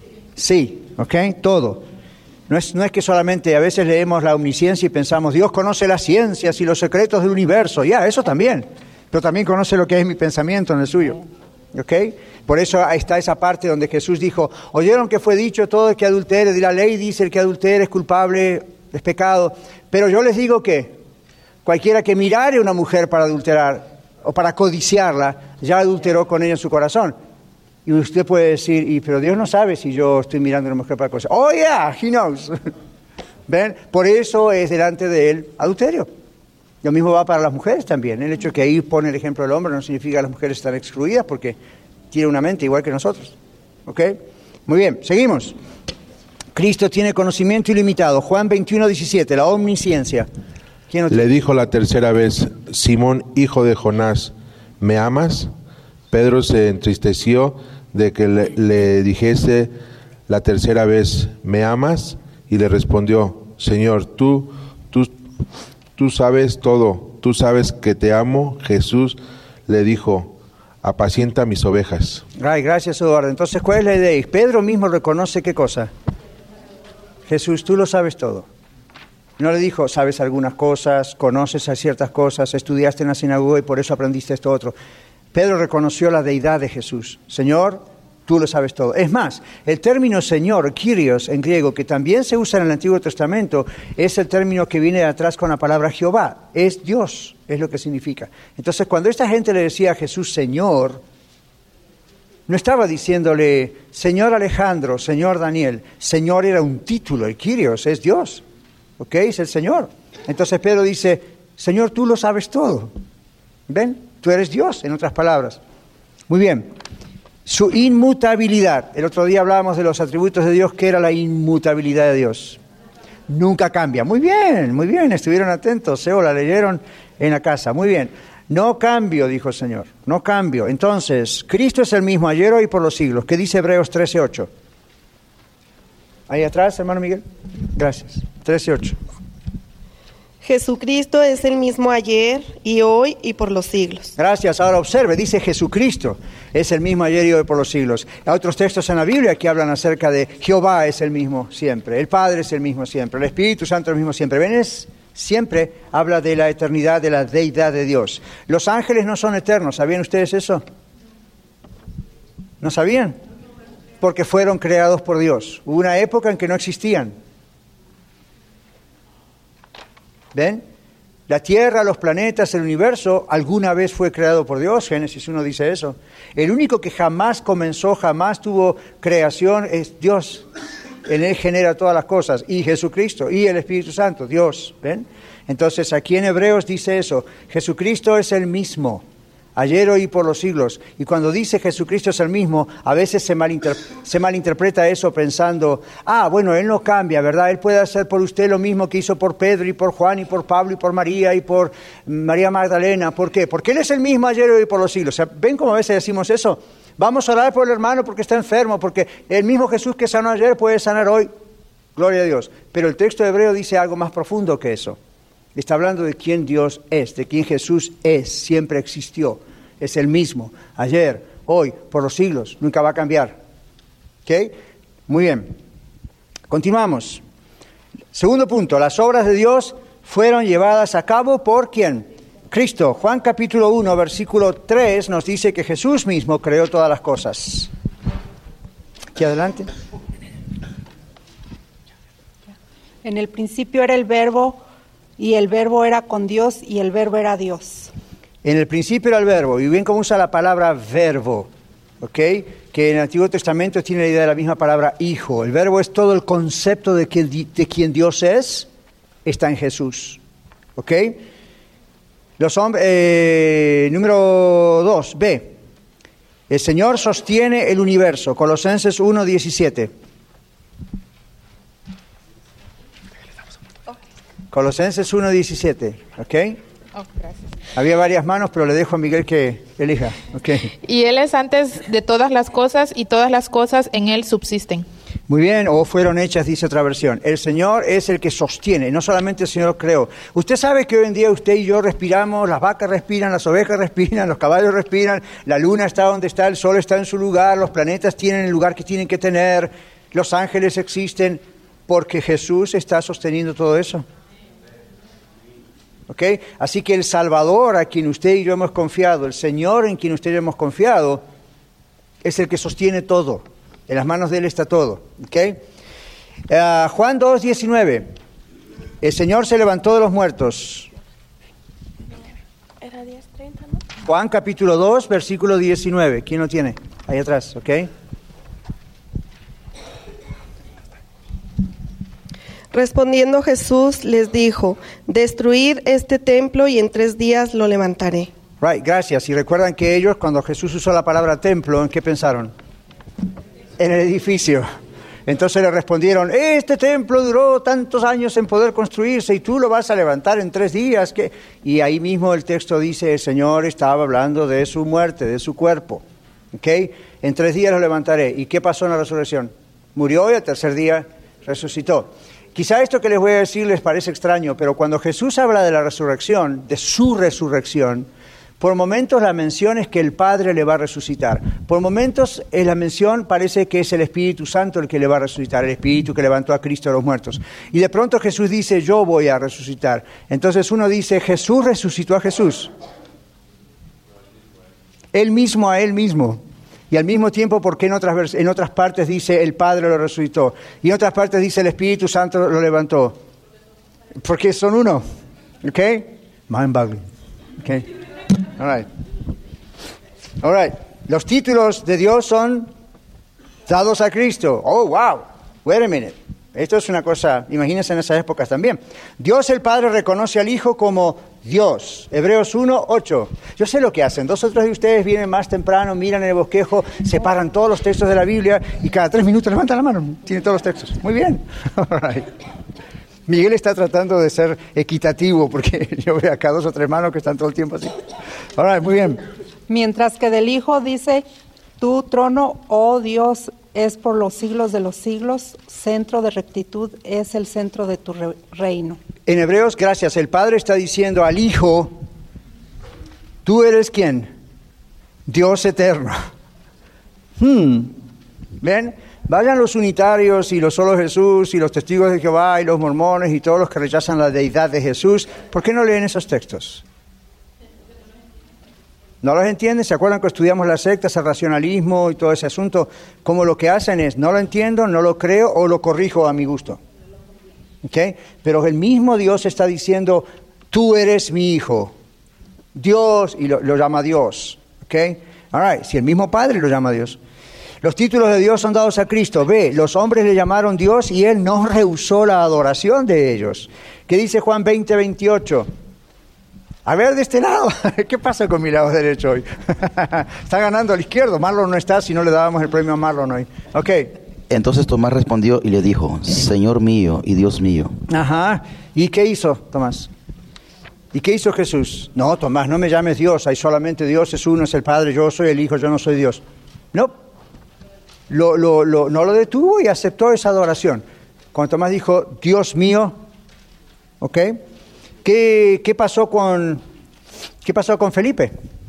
Sí, ¿ok? Todo. No es, no es que solamente a veces leemos la omnisciencia y pensamos, Dios conoce las ciencias y los secretos del universo. Ya, eso también. Pero también conoce lo que es mi pensamiento en el suyo. ¿Ok? Por eso está esa parte donde Jesús dijo, oyeron que fue dicho todo el que adultere, y la ley dice el que adultere es culpable, es pecado. Pero yo les digo que cualquiera que mirare a una mujer para adulterar o para codiciarla, ya adulteró con ella en su corazón. Y usted puede decir, y, pero Dios no sabe si yo estoy mirando a una mujer para codiciar. Oh, yeah, He knows. ¿Ven? Por eso es delante de Él adulterio. Lo mismo va para las mujeres también. El hecho de que ahí pone el ejemplo del hombre no significa que las mujeres están excluidas porque tienen una mente igual que nosotros. ¿Ok? Muy bien, seguimos. Cristo tiene conocimiento ilimitado. Juan veintiuno, diecisiete, la omnisciencia. Le dijo la tercera vez, Simón, hijo de Jonás, ¿me amas? Pedro se entristeció de que le, le dijese la tercera vez, ¿me amas? Y le respondió, Señor, tú, tú, tú sabes todo, tú sabes que te amo. Jesús le dijo, apacienta mis ovejas. Ay, gracias, Eduardo. Entonces, ¿cuál es la idea? Pedro mismo reconoce qué cosa. Jesús, tú lo sabes todo. No le dijo, sabes algunas cosas, conoces a ciertas cosas, estudiaste en la sinagoga y por eso aprendiste esto otro. Pedro reconoció la deidad de Jesús. Señor, tú lo sabes todo. Es más, el término Señor, Kyrios en griego, que también se usa en el Antiguo Testamento, es el término que viene de atrás con la palabra Jehová. Es Dios, es lo que significa. Entonces, cuando esta gente le decía a Jesús Señor, no estaba diciéndole Señor Alejandro, Señor Daniel. Señor era un título, el Kyrios es Dios. ¿Ok? Es el Señor. Entonces Pedro dice, Señor, tú lo sabes todo. ¿Ven? Tú eres Dios, en otras palabras. Muy bien. Su inmutabilidad. El otro día hablábamos de los atributos de Dios. ¿Qué era la inmutabilidad de Dios? Nunca cambia. Muy bien, muy bien. Estuvieron atentos. ¿eh? O la leyeron en la casa. Muy bien. No cambio, dijo el Señor. No cambio. Entonces, Cristo es el mismo ayer, hoy y por los siglos. ¿Qué dice Hebreos trece ocho? Ahí atrás, hermano Miguel. Gracias. trece ocho. Jesucristo es el mismo ayer y hoy y por los siglos. Gracias. Ahora observe, dice Jesucristo es el mismo ayer y hoy por los siglos. Hay otros textos en la Biblia que hablan acerca de Jehová es el mismo siempre, el Padre es el mismo siempre, el Espíritu Santo es el mismo siempre. ¿Ven? Es, siempre habla de la eternidad, de la deidad de Dios. Los ángeles no son eternos. ¿Sabían ustedes eso? ¿No sabían? Porque fueron creados por Dios. Hubo una época en que no existían. ¿Ven? La Tierra, los planetas, el universo, alguna vez fue creado por Dios. Génesis uno dice eso. El único que jamás comenzó, jamás tuvo creación es Dios. En Él genera todas las cosas. Y Jesucristo, y el Espíritu Santo, Dios. ¿Ven? Entonces aquí en Hebreos dice eso. Jesucristo es el mismo. Ayer, hoy y por los siglos. Y cuando dice Jesucristo es el mismo, a veces se, malinter- se malinterpreta eso pensando, ah, bueno, Él no cambia, ¿verdad? Él puede hacer por usted lo mismo que hizo por Pedro y por Juan y por Pablo y por María y por María Magdalena. ¿Por qué? Porque Él es el mismo ayer, hoy y por los siglos. O sea, ¿ven cómo a veces decimos eso? Vamos a orar por el hermano porque está enfermo, porque el mismo Jesús que sanó ayer puede sanar hoy. Gloria a Dios. Pero el texto de Hebreo dice algo más profundo que eso. Está hablando de quién Dios es, de quién Jesús es, siempre existió. Es el mismo, ayer, hoy, por los siglos, nunca va a cambiar. ¿Ok? Muy bien. Continuamos. Segundo punto, las obras de Dios fueron llevadas a cabo por ¿quién? Cristo. Juan capítulo uno, versículo tres nos dice que Jesús mismo creó todas las cosas. Aquí adelante. En el principio era el Verbo, y el Verbo era con Dios, y el Verbo era Dios. En el principio era el verbo, y bien cómo usa la palabra verbo, ¿ok? Que en el Antiguo Testamento tiene la idea de la misma palabra hijo. El verbo es todo el concepto de, que, de quien Dios es, está en Jesús, ¿ok? Los hombres, eh, número dos, B. El Señor sostiene el universo, Colosenses uno diecisiete. Colosenses uno diecisiete, ¿ok? Oh, gracias. Había varias manos, pero le dejo a Miguel que elija. Okay. Y Él es antes de todas las cosas, y todas las cosas en Él subsisten. Muy bien, o fueron hechas, dice otra versión. El Señor es el que sostiene, no solamente el Señor creó. Usted sabe que hoy en día usted y yo respiramos, las vacas respiran, las ovejas respiran, los caballos respiran, la luna está donde está, el sol está en su lugar, los planetas tienen el lugar que tienen que tener, los ángeles existen, porque Jesús está sosteniendo todo eso. ¿Okay? Así que el Salvador a quien usted y yo hemos confiado, el Señor en quien usted y yo hemos confiado, es el que sostiene todo. En las manos de Él está todo. ¿Okay? Uh, Juan dos diecinueve. El Señor se levantó de los muertos. Era diez treinta, ¿no? Juan capítulo dos, versículo diecinueve. ¿Quién lo tiene? Ahí atrás, ¿ok? Respondiendo Jesús les dijo, destruid este templo y en tres días lo levantaré. Right, gracias. Y recuerdan que ellos, cuando Jesús usó la palabra templo, ¿en qué pensaron? En el edificio. Entonces le respondieron, este templo duró tantos años en poder construirse y tú lo vas a levantar en tres días. ¿Qué? Y ahí mismo el texto dice, el Señor estaba hablando de su muerte, de su cuerpo. ¿Okay? En tres días lo levantaré. ¿Y qué pasó en la resurrección? Murió y al tercer día resucitó. Quizá esto que les voy a decir les parece extraño, pero cuando Jesús habla de la resurrección, de su resurrección, por momentos la mención es que el Padre le va a resucitar. Por momentos eh, la mención parece que es el Espíritu Santo el que le va a resucitar, el Espíritu que levantó a Cristo de los muertos. Y de pronto Jesús dice, yo voy a resucitar. Entonces uno dice, Jesús resucitó a Jesús. Él mismo a Él mismo. Y al mismo tiempo, ¿por qué en otras, en otras partes dice el Padre lo resucitó? Y en otras partes dice el Espíritu Santo lo levantó. Porque son uno. ¿Ok? Mind-boggling. ¿Ok? All right. All right. Los títulos de Dios son dados a Cristo. Oh, wow. Wait a minute. Esto es una cosa, imagínense en esas épocas también. Dios el Padre reconoce al Hijo como Dios. Hebreos uno, ocho. Yo sé lo que hacen. Dos o tres de ustedes vienen más temprano, miran el bosquejo, separan todos los textos de la Biblia y cada tres minutos levantan la mano. Tienen todos los textos. Muy bien. All right. Miguel está tratando de ser equitativo porque yo veo acá dos o tres manos que están todo el tiempo así. All right, muy bien. Mientras que del Hijo dice, tu trono, oh Dios, es por los siglos de los siglos, centro de rectitud es el centro de tu re- reino. En Hebreos, gracias, el Padre está diciendo al Hijo, ¿tú eres quién? Dios eterno. Hmm. ¿Ven? Vayan los unitarios y los solo Jesús y los testigos de Jehová y los mormones y todos los que rechazan la deidad de Jesús. ¿Por qué no leen esos textos? ¿No los entienden? ¿Se acuerdan que estudiamos las sectas, el racionalismo y todo ese asunto? Como lo que hacen es, no lo entiendo, no lo creo o lo corrijo a mi gusto. ¿Okay? Pero el mismo Dios está diciendo, tú eres mi hijo. Dios, y lo, lo llama Dios. ¿Okay? All right. Si el mismo Padre lo llama Dios. Los títulos de Dios son dados a Cristo. Ve, los hombres le llamaron Dios y Él no rehusó la adoración de ellos. ¿Qué dice Juan veinte, veintiocho? A ver, de este lado, ¿qué pasa con mi lado derecho hoy? Está ganando al izquierdo. Marlon no está, si no le dábamos el premio a Marlon hoy. Ok. Entonces Tomás respondió y le dijo, Señor mío y Dios mío. Ajá. ¿Y qué hizo Tomás? ¿Y qué hizo Jesús? No, Tomás, no me llames Dios. Hay solamente Dios, es uno, es el Padre. Yo soy el Hijo, yo no soy Dios. No. Lo, lo, lo, no lo detuvo y aceptó esa adoración. Cuando Tomás dijo, Dios mío, ¿ok? ¿Qué, qué pasó con, qué pasó con Felipe?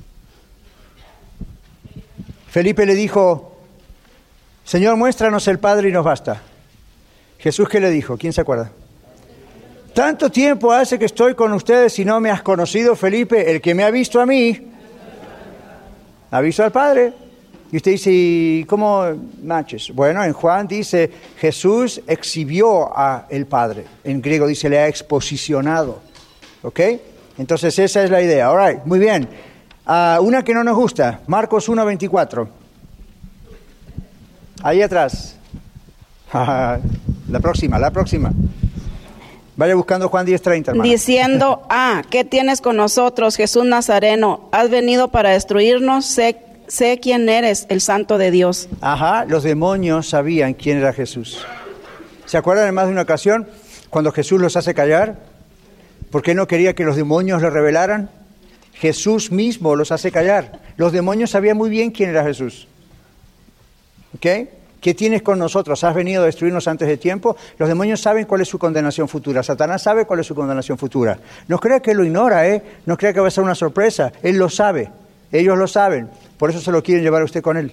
Felipe le dijo, Señor, muéstranos el Padre y nos basta. Jesús, ¿qué le dijo? ¿Quién se acuerda? Tanto tiempo hace que estoy con ustedes y no me has conocido, Felipe. El que me ha visto a mí, ha visto al Padre. Y usted dice, ¿y cómo matches? Bueno, en Juan dice, Jesús exhibió al Padre. En griego dice, le ha exposicionado. ¿Ok? Entonces esa es la idea. All right, muy bien. Uh, una que no nos gusta, Marcos uno, veinticuatro. Ahí atrás. la próxima, la próxima. Vaya buscando Juan diez, treinta, hermano. Diciendo, ah, ¿qué tienes con nosotros, Jesús Nazareno? ¿Has venido para destruirnos? Sé Sé quién eres, el Santo de Dios. Ajá, los demonios sabían quién era Jesús. ¿Se acuerdan en más de una ocasión cuando Jesús los hace callar? ¿Por qué no quería que los demonios le revelaran? Jesús mismo los hace callar. Los demonios sabían muy bien quién era Jesús. ¿Ok? ¿Qué tienes con nosotros? ¿Has venido a destruirnos antes de tiempo? Los demonios saben cuál es su condenación futura. Satanás sabe cuál es su condenación futura. No crea que lo ignora, ¿eh? No crea que va a ser una sorpresa. Él lo sabe. Ellos lo saben. Por eso se lo quieren llevar a usted con él.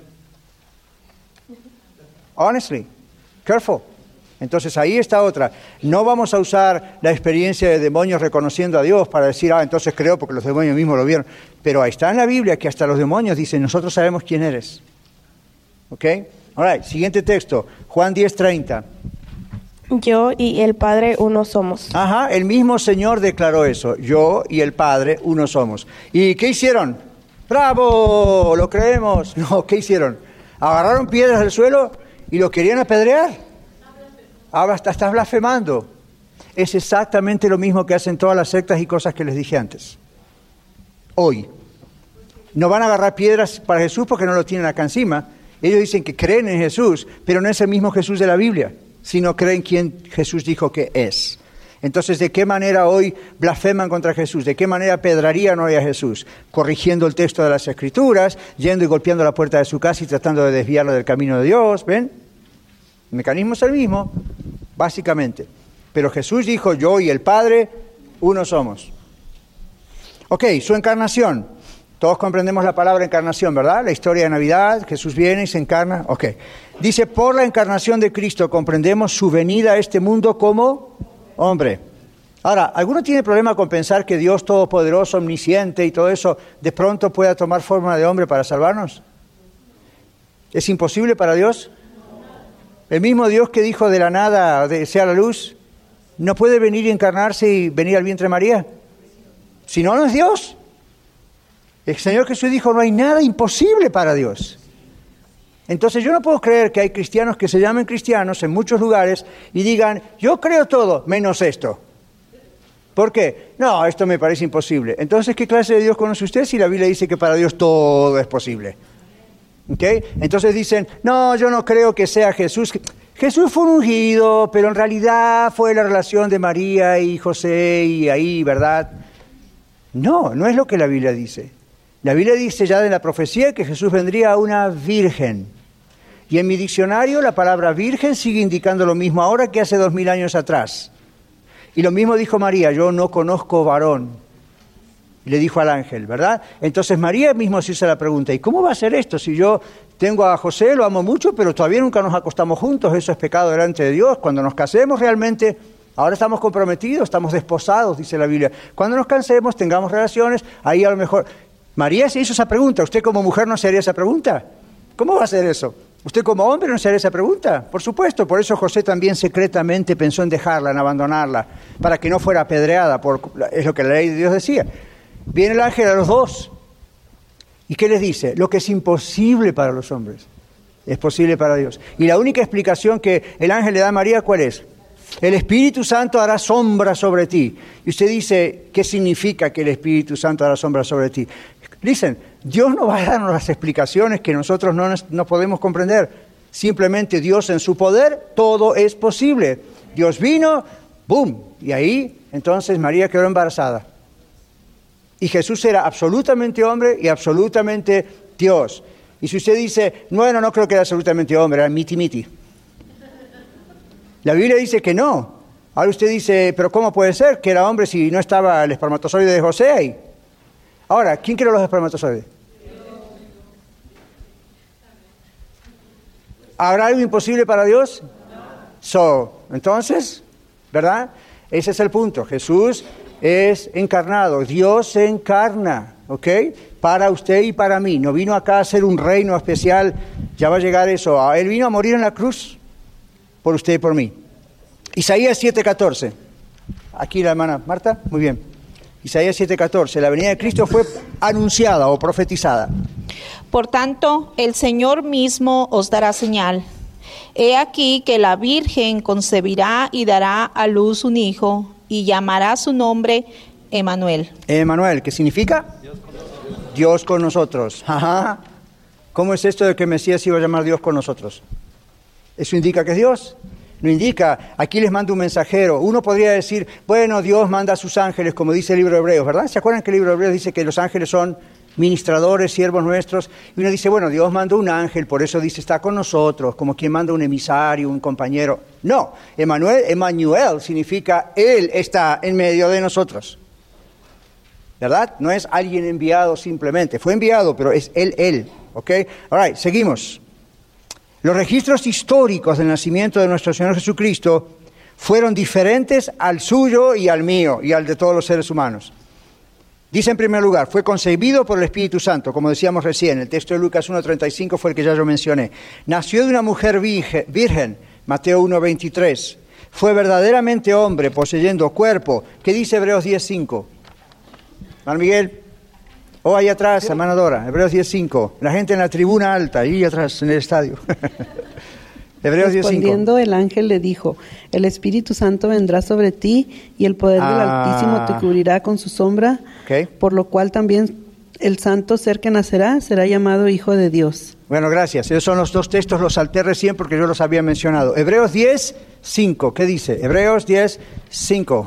Honestly. Careful. Entonces ahí está otra. No vamos a usar la experiencia de demonios reconociendo a Dios para decir, ah, entonces creo porque los demonios mismos lo vieron. Pero ahí está en la Biblia que hasta los demonios dicen, nosotros sabemos quién eres. ¿Ok? All right. Siguiente texto. Juan diez, treinta. Yo y el Padre uno somos. Ajá. El mismo Señor declaró eso. Yo y el Padre uno somos. ¿Y qué hicieron? ¡Bravo! ¡Lo creemos! No, ¿qué hicieron? Agarraron piedras del suelo y lo querían apedrear. Ahora hasta estás blasfemando. Es exactamente lo mismo que hacen todas las sectas y cosas que les dije antes. Hoy. No van a agarrar piedras para Jesús porque no lo tienen acá encima. Ellos dicen que creen en Jesús, pero no es el mismo Jesús de la Biblia, sino creen quién Jesús dijo que es. Entonces, ¿de qué manera hoy blasfeman contra Jesús? ¿De qué manera pedrarían hoy a Jesús? Corrigiendo el texto de las Escrituras, yendo y golpeando la puerta de su casa y tratando de desviarlo del camino de Dios. ¿Ven? El mecanismo es el mismo, básicamente. Pero Jesús dijo, yo y el Padre, uno somos. Ok, su encarnación. Todos comprendemos la palabra encarnación, ¿verdad? La historia de Navidad, Jesús viene y se encarna. Ok. Dice, por la encarnación de Cristo comprendemos su venida a este mundo como hombre. Ahora, ¿alguno tiene problema con pensar que Dios Todopoderoso, omnisciente y todo eso, de pronto pueda tomar forma de hombre para salvarnos? ¿Es imposible para Dios? El mismo Dios que dijo de la nada, de, sea la luz, ¿no puede venir y encarnarse y venir al vientre de María? Si no, no es Dios. El Señor Jesús dijo, no hay nada imposible para Dios. Entonces yo no puedo creer que hay cristianos que se llamen cristianos en muchos lugares y digan, yo creo todo, menos esto. ¿Por qué? No, esto me parece imposible. Entonces, ¿qué clase de Dios conoce usted si la Biblia dice que para Dios todo es posible? ¿Okay? Entonces dicen, no, yo no creo que sea Jesús. Jesús fue un ungido, pero en realidad fue la relación de María y José y ahí, ¿verdad? No, no es lo que la Biblia dice. La Biblia dice ya de la profecía que Jesús vendría a una virgen. Y en mi diccionario la palabra virgen sigue indicando lo mismo ahora que hace dos mil años atrás. Y lo mismo dijo María, yo no conozco varón. Le dijo al ángel, ¿verdad? Entonces María mismo se hizo la pregunta, ¿y cómo va a ser esto? Si yo tengo a José, lo amo mucho, pero todavía nunca nos acostamos juntos, eso es pecado delante de Dios. Cuando nos casemos realmente, ahora estamos comprometidos, estamos desposados, dice la Biblia. Cuando nos cansemos, tengamos relaciones, ahí a lo mejor... María se hizo esa pregunta, ¿usted como mujer no se haría esa pregunta? ¿Cómo va a ser eso? ¿Usted como hombre no se haría esa pregunta? Por supuesto, por eso José también secretamente pensó en dejarla, en abandonarla, para que no fuera apedreada, por, es lo que la ley de Dios decía. Viene el ángel a los dos, ¿y qué les dice? Lo que es imposible para los hombres, es posible para Dios. Y la única explicación que el ángel le da a María, ¿cuál es? El Espíritu Santo hará sombra sobre ti. Y usted dice, ¿qué significa que el Espíritu Santo hará sombra sobre ti? Dicen, Dios no va a darnos las explicaciones que nosotros no, no podemos comprender. Simplemente Dios en su poder, todo es posible. Dios vino, ¡boom! Y ahí, entonces María quedó embarazada. Y Jesús era absolutamente hombre y absolutamente Dios. Y si usted dice, bueno, no creo que era absolutamente hombre, era miti miti. La Biblia dice que no. Ahora usted dice, pero ¿cómo puede ser que era hombre si no estaba el espermatozoide de José ahí? Ahora, ¿quién creó los espermatozoides? ¿Habrá algo imposible para Dios? So, entonces, ¿verdad? Ese es el punto. Jesús es encarnado. Dios se encarna, ¿ok? Para usted y para mí. No vino acá a ser un reino especial. Ya va a llegar eso. Él vino a morir en la cruz por usted y por mí. Isaías siete catorce. Aquí la hermana Marta. Muy bien. Isaías siete catorce, la venida de Cristo fue anunciada o profetizada. Por tanto, el Señor mismo os dará señal. He aquí que la Virgen concebirá y dará a luz un hijo, y llamará su nombre Emmanuel. Emmanuel, ¿qué significa? Dios con nosotros. Dios con nosotros. Ajá. ¿Cómo es esto de que Mesías iba a llamar Dios con nosotros? ¿Eso indica que es Dios? No indica, aquí les manda un mensajero. Uno podría decir, bueno, Dios manda a sus ángeles, como dice el libro de Hebreos, ¿verdad? ¿Se acuerdan que el libro de Hebreos dice que los ángeles son ministradores, siervos nuestros? Y uno dice, bueno, Dios mandó un ángel, por eso dice, está con nosotros, como quien manda un emisario, un compañero. No, Emmanuel, Emmanuel significa, Él está en medio de nosotros. ¿Verdad? No es alguien enviado simplemente, fue enviado, pero es Él, Él. ¿Ok? All right, seguimos. Los registros históricos del nacimiento de nuestro Señor Jesucristo fueron diferentes al suyo y al mío y al de todos los seres humanos. Dice en primer lugar, fue concebido por el Espíritu Santo, como decíamos recién, el texto de Lucas uno treinta y cinco fue el que ya yo mencioné. Nació de una mujer virgen, Mateo uno veintitrés. Fue verdaderamente hombre, poseyendo cuerpo. ¿Qué dice Hebreos diez cinco? ¿Juan Miguel? O oh, ahí atrás, hermana Dora, Hebreos diez cinco. La gente en la tribuna alta, ahí atrás, en el estadio. Hebreos diez cinco. Respondiendo el ángel le dijo, el Espíritu Santo vendrá sobre ti y el poder ah. del Altísimo te cubrirá con su sombra, okay. Por lo cual también el santo ser que nacerá será llamado Hijo de Dios. Bueno, gracias. Esos son los dos textos, los salté recién porque yo los había mencionado. Hebreos diez cinco, ¿qué dice? Hebreos diez cinco.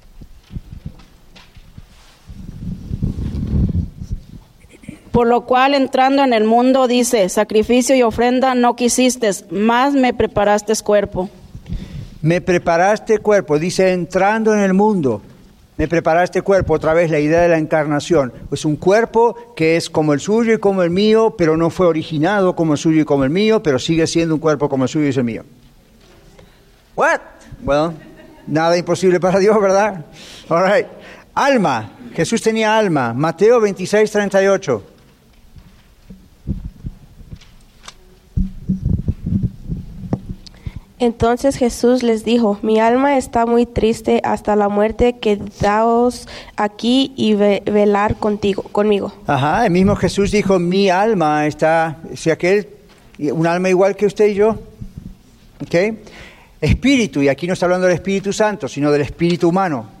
Por lo cual, entrando en el mundo, dice, sacrificio y ofrenda no quisiste, más me preparaste cuerpo. Me preparaste cuerpo, dice, entrando en el mundo, me preparaste cuerpo. Otra vez la idea de la encarnación. Es un cuerpo que es como el suyo y como el mío, pero no fue originado como el suyo y como el mío, pero sigue siendo un cuerpo como el suyo y el mío. What? Well, nada imposible para Dios, ¿verdad? All right. Alma. Jesús tenía alma. Mateo veintiséis treinta y ocho. Entonces Jesús les dijo, mi alma está muy triste hasta la muerte, quedaos aquí y ve- velar contigo, conmigo. Ajá, el mismo Jesús dijo, mi alma está, si aquel, un alma igual que usted y yo, ¿ok? Espíritu, y aquí no está hablando del Espíritu Santo, sino del espíritu humano.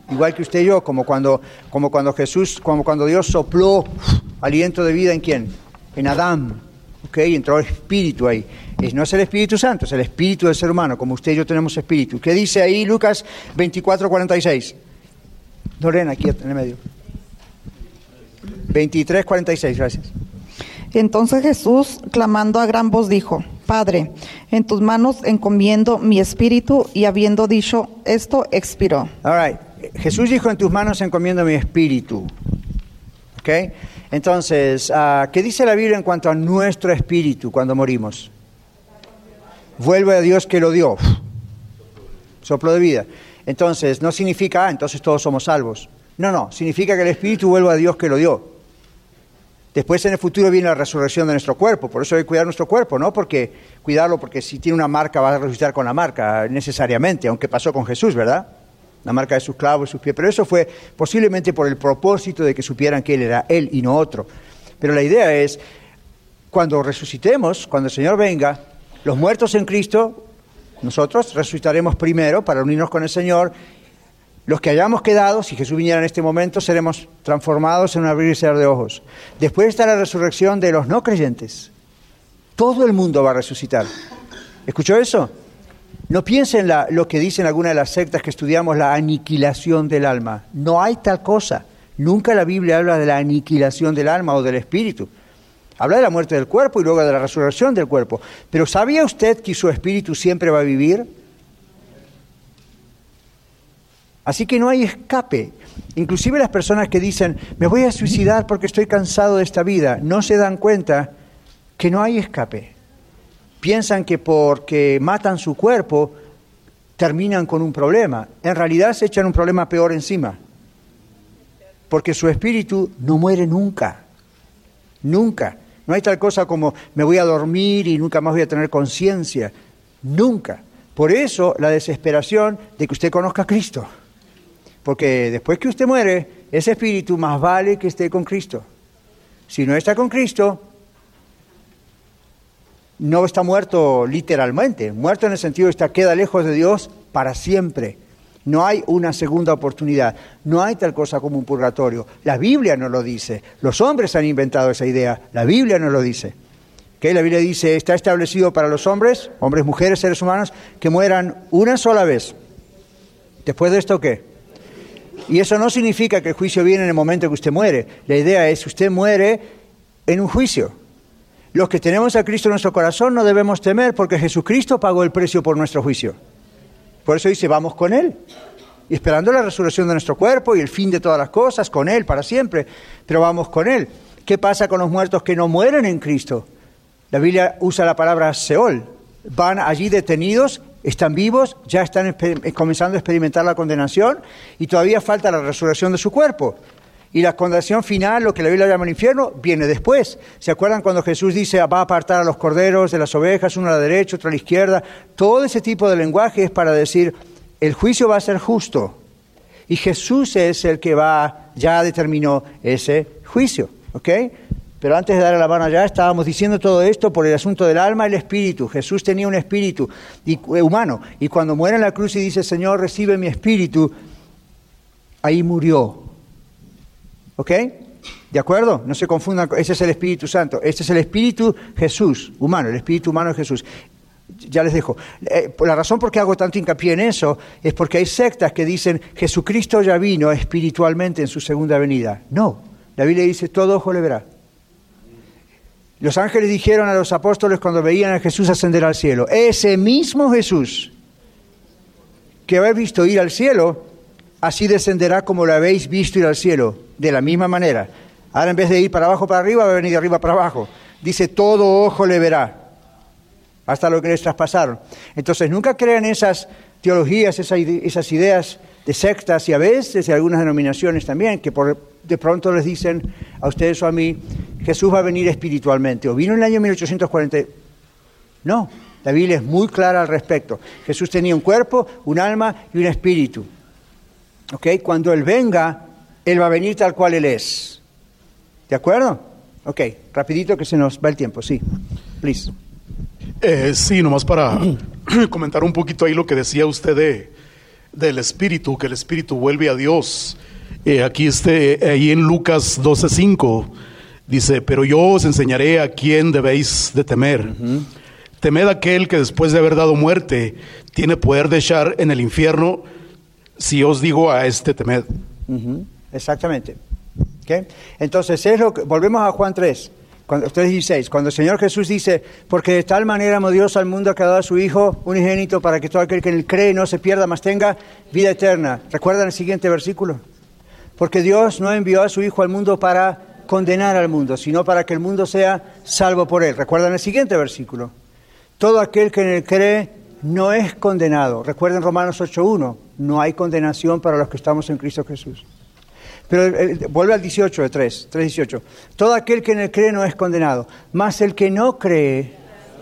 igual que usted y yo, como cuando, como cuando Jesús, como cuando Dios sopló aliento de vida en quién, en Adán, ¿ok? Entró el espíritu ahí. Es, no es el Espíritu Santo, es el espíritu del ser humano, como usted y yo tenemos espíritu. ¿Qué dice ahí Lucas veinticuatro cuarenta y seis? Lorena, aquí en el medio. veintitrés cuarenta y seis, gracias. Entonces Jesús, clamando a gran voz, dijo: Padre, en tus manos encomiendo mi espíritu, y habiendo dicho esto, expiró. All right. Jesús dijo: en tus manos encomiendo mi espíritu. ¿Ok? Entonces, uh, ¿qué dice la Biblia en cuanto a nuestro espíritu cuando morimos? Vuelve a Dios que lo dio. Soplo de vida. Entonces, no significa, ah, entonces todos somos salvos. No, no, significa que el espíritu vuelve a Dios que lo dio. Después en el futuro viene la resurrección de nuestro cuerpo, por eso hay que cuidar nuestro cuerpo, no porque cuidarlo porque si tiene una marca va a resucitar con la marca necesariamente, aunque pasó con Jesús, ¿verdad? La marca de sus clavos, sus pies, pero eso fue posiblemente por el propósito de que supieran que Él era Él y no otro. Pero la idea es, cuando resucitemos, cuando el Señor venga, los muertos en Cristo, nosotros resucitaremos primero para unirnos con el Señor. Los que hayamos quedado, si Jesús viniera en este momento, seremos transformados en un abrir y cerrar de ojos. Después está la resurrección de los no creyentes. Todo el mundo va a resucitar. ¿Escuchó eso? No piensen en la, lo que dicen algunas de las sectas que estudiamos, la aniquilación del alma. No hay tal cosa. Nunca la Biblia habla de la aniquilación del alma o del espíritu. Habla de la muerte del cuerpo y luego de la resurrección del cuerpo. Pero ¿sabía usted que su espíritu siempre va a vivir? Así que no hay escape. Inclusive las personas que dicen, me voy a suicidar porque estoy cansado de esta vida, no se dan cuenta que no hay escape. Piensan que porque matan su cuerpo, terminan con un problema. En realidad se echan un problema peor encima. Porque su espíritu no muere nunca. Nunca. No hay tal cosa como me voy a dormir y nunca más voy a tener conciencia. Nunca. Por eso la desesperación de que usted conozca a Cristo. Porque después que usted muere, ese espíritu más vale que esté con Cristo. Si no está con Cristo, no está muerto literalmente. Muerto en el sentido de que queda lejos de Dios para siempre. No hay una segunda oportunidad. No hay tal cosa como un purgatorio. La Biblia no lo dice. Los hombres han inventado esa idea. La Biblia no lo dice. ¿Okay? La Biblia dice, está establecido para los hombres, hombres, mujeres, seres humanos, que mueran una sola vez. Después de esto, ¿qué? Y eso no significa que el juicio viene en el momento que usted muere. La idea es que usted muere en un juicio. Los que tenemos a Cristo en nuestro corazón no debemos temer porque Jesucristo pagó el precio por nuestro juicio. Por eso dice, vamos con Él. Y esperando la resurrección de nuestro cuerpo y el fin de todas las cosas, con Él para siempre. Pero vamos con Él. ¿Qué pasa con los muertos que no mueren en Cristo? La Biblia usa la palabra Seol. Van allí detenidos, están vivos, ya están comenzando a experimentar la condenación y todavía falta la resurrección de su cuerpo. Y la condenación final, lo que la Biblia llama el infierno, viene después. ¿Se acuerdan cuando Jesús dice, va a apartar a los corderos de las ovejas, uno a la derecha, otro a la izquierda? Todo ese tipo de lenguaje es para decir, el juicio va a ser justo. Y Jesús es el que va, ya determinó ese juicio. ¿Ok? Pero antes de darle la mano allá, estábamos diciendo todo esto por el asunto del alma y el espíritu. Jesús tenía un espíritu humano. Y cuando muere en la cruz y dice, Señor, recibe mi espíritu, ahí murió. ¿Ok? ¿De acuerdo? No se confundan, ese es el Espíritu Santo. Este es el Espíritu Jesús, humano, el Espíritu humano de Jesús. Ya les dejo. Eh, la razón por qué hago tanto hincapié en eso es porque hay sectas que dicen Jesucristo ya vino espiritualmente en su segunda venida. No, la Biblia dice todo ojo le verá. Los ángeles dijeron a los apóstoles cuando veían a Jesús ascender al cielo, ese mismo Jesús que habéis visto ir al cielo, así descenderá como lo habéis visto ir al cielo, de la misma manera. Ahora en vez de ir para abajo para arriba, va a venir de arriba para abajo. Dice, todo ojo le verá, hasta lo que les traspasaron. Entonces, nunca crean esas teologías, esas, esas ideas de sectas y a veces de algunas denominaciones también, que por, de pronto les dicen a ustedes o a mí, Jesús va a venir espiritualmente, o vino en el año mil ochocientos cuarenta. No, la Biblia es muy clara al respecto. Jesús tenía un cuerpo, un alma y un espíritu. ¿Ok? Cuando Él venga, Él va a venir tal cual Él es. ¿De acuerdo? Ok, rapidito que se nos va el tiempo. Sí, please. Eh, sí, nomás para comentar un poquito ahí lo que decía usted de del Espíritu, que el Espíritu vuelve a Dios. Eh, aquí este, ahí en Lucas doce cinco dice, pero yo os enseñaré a quién debéis de temer. Uh-huh. Temed aquel que después de haber dado muerte tiene poder de echar en el infierno. Si os digo a este temed. Uh-huh. Exactamente. ¿Okay? Entonces, es lo que, volvemos a Juan tres, cuando, tres dieciséis, cuando el Señor Jesús dice, porque de tal manera amó Dios al mundo que ha dado a su Hijo unigénito para que todo aquel que en él cree no se pierda, mas tenga vida eterna. ¿Recuerdan el siguiente versículo? Porque Dios no envió a su Hijo al mundo para condenar al mundo, sino para que el mundo sea salvo por él. ¿Recuerdan el siguiente versículo? Todo aquel que en él cree no es condenado. Recuerden Romanos ocho uno, no hay condenación para los que estamos en Cristo Jesús. Pero eh, vuelve al dieciocho de tres, tres dieciocho. Todo aquel que en él cree no es condenado, mas el que no cree,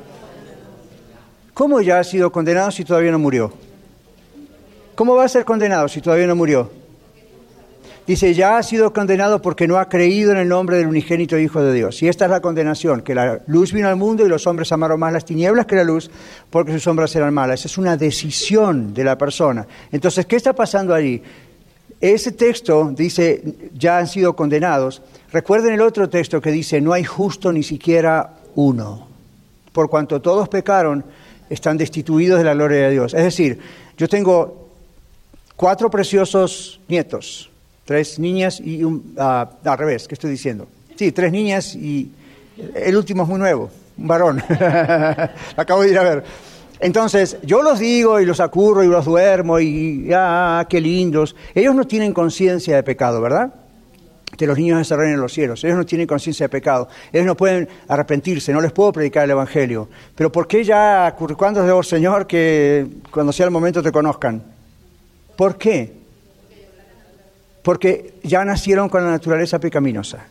¿cómo ya ha sido condenado si todavía no murió? ¿Cómo va a ser condenado si todavía no murió? Dice, ya ha sido condenado porque no ha creído en el nombre del unigénito Hijo de Dios. Y esta es la condenación, que la luz vino al mundo y los hombres amaron más las tinieblas que la luz, porque sus obras eran malas. Esa es una decisión de la persona. Entonces, ¿qué está pasando allí? Ese texto dice, ya han sido condenados. Recuerden el otro texto que dice, no hay justo ni siquiera uno. Por cuanto todos pecaron, están destituidos de la gloria de Dios. Es decir, yo tengo cuatro preciosos nietos. Tres niñas y un... Uh, al revés, ¿qué estoy diciendo? Sí, tres niñas y el último es muy nuevo, un varón. Acabo de ir a ver. Entonces, yo los digo y los acurro y los duermo y ¡ah, qué lindos! Ellos no tienen conciencia de pecado, ¿verdad? Que los niños se reinen en los cielos. Ellos no tienen conciencia de pecado. Ellos no pueden arrepentirse, no les puedo predicar el Evangelio. Pero ¿por qué ya, cuándo debo, Señor, que cuando sea el momento te conozcan? ¿Por qué? Porque ya nacieron con la naturaleza pecaminosa.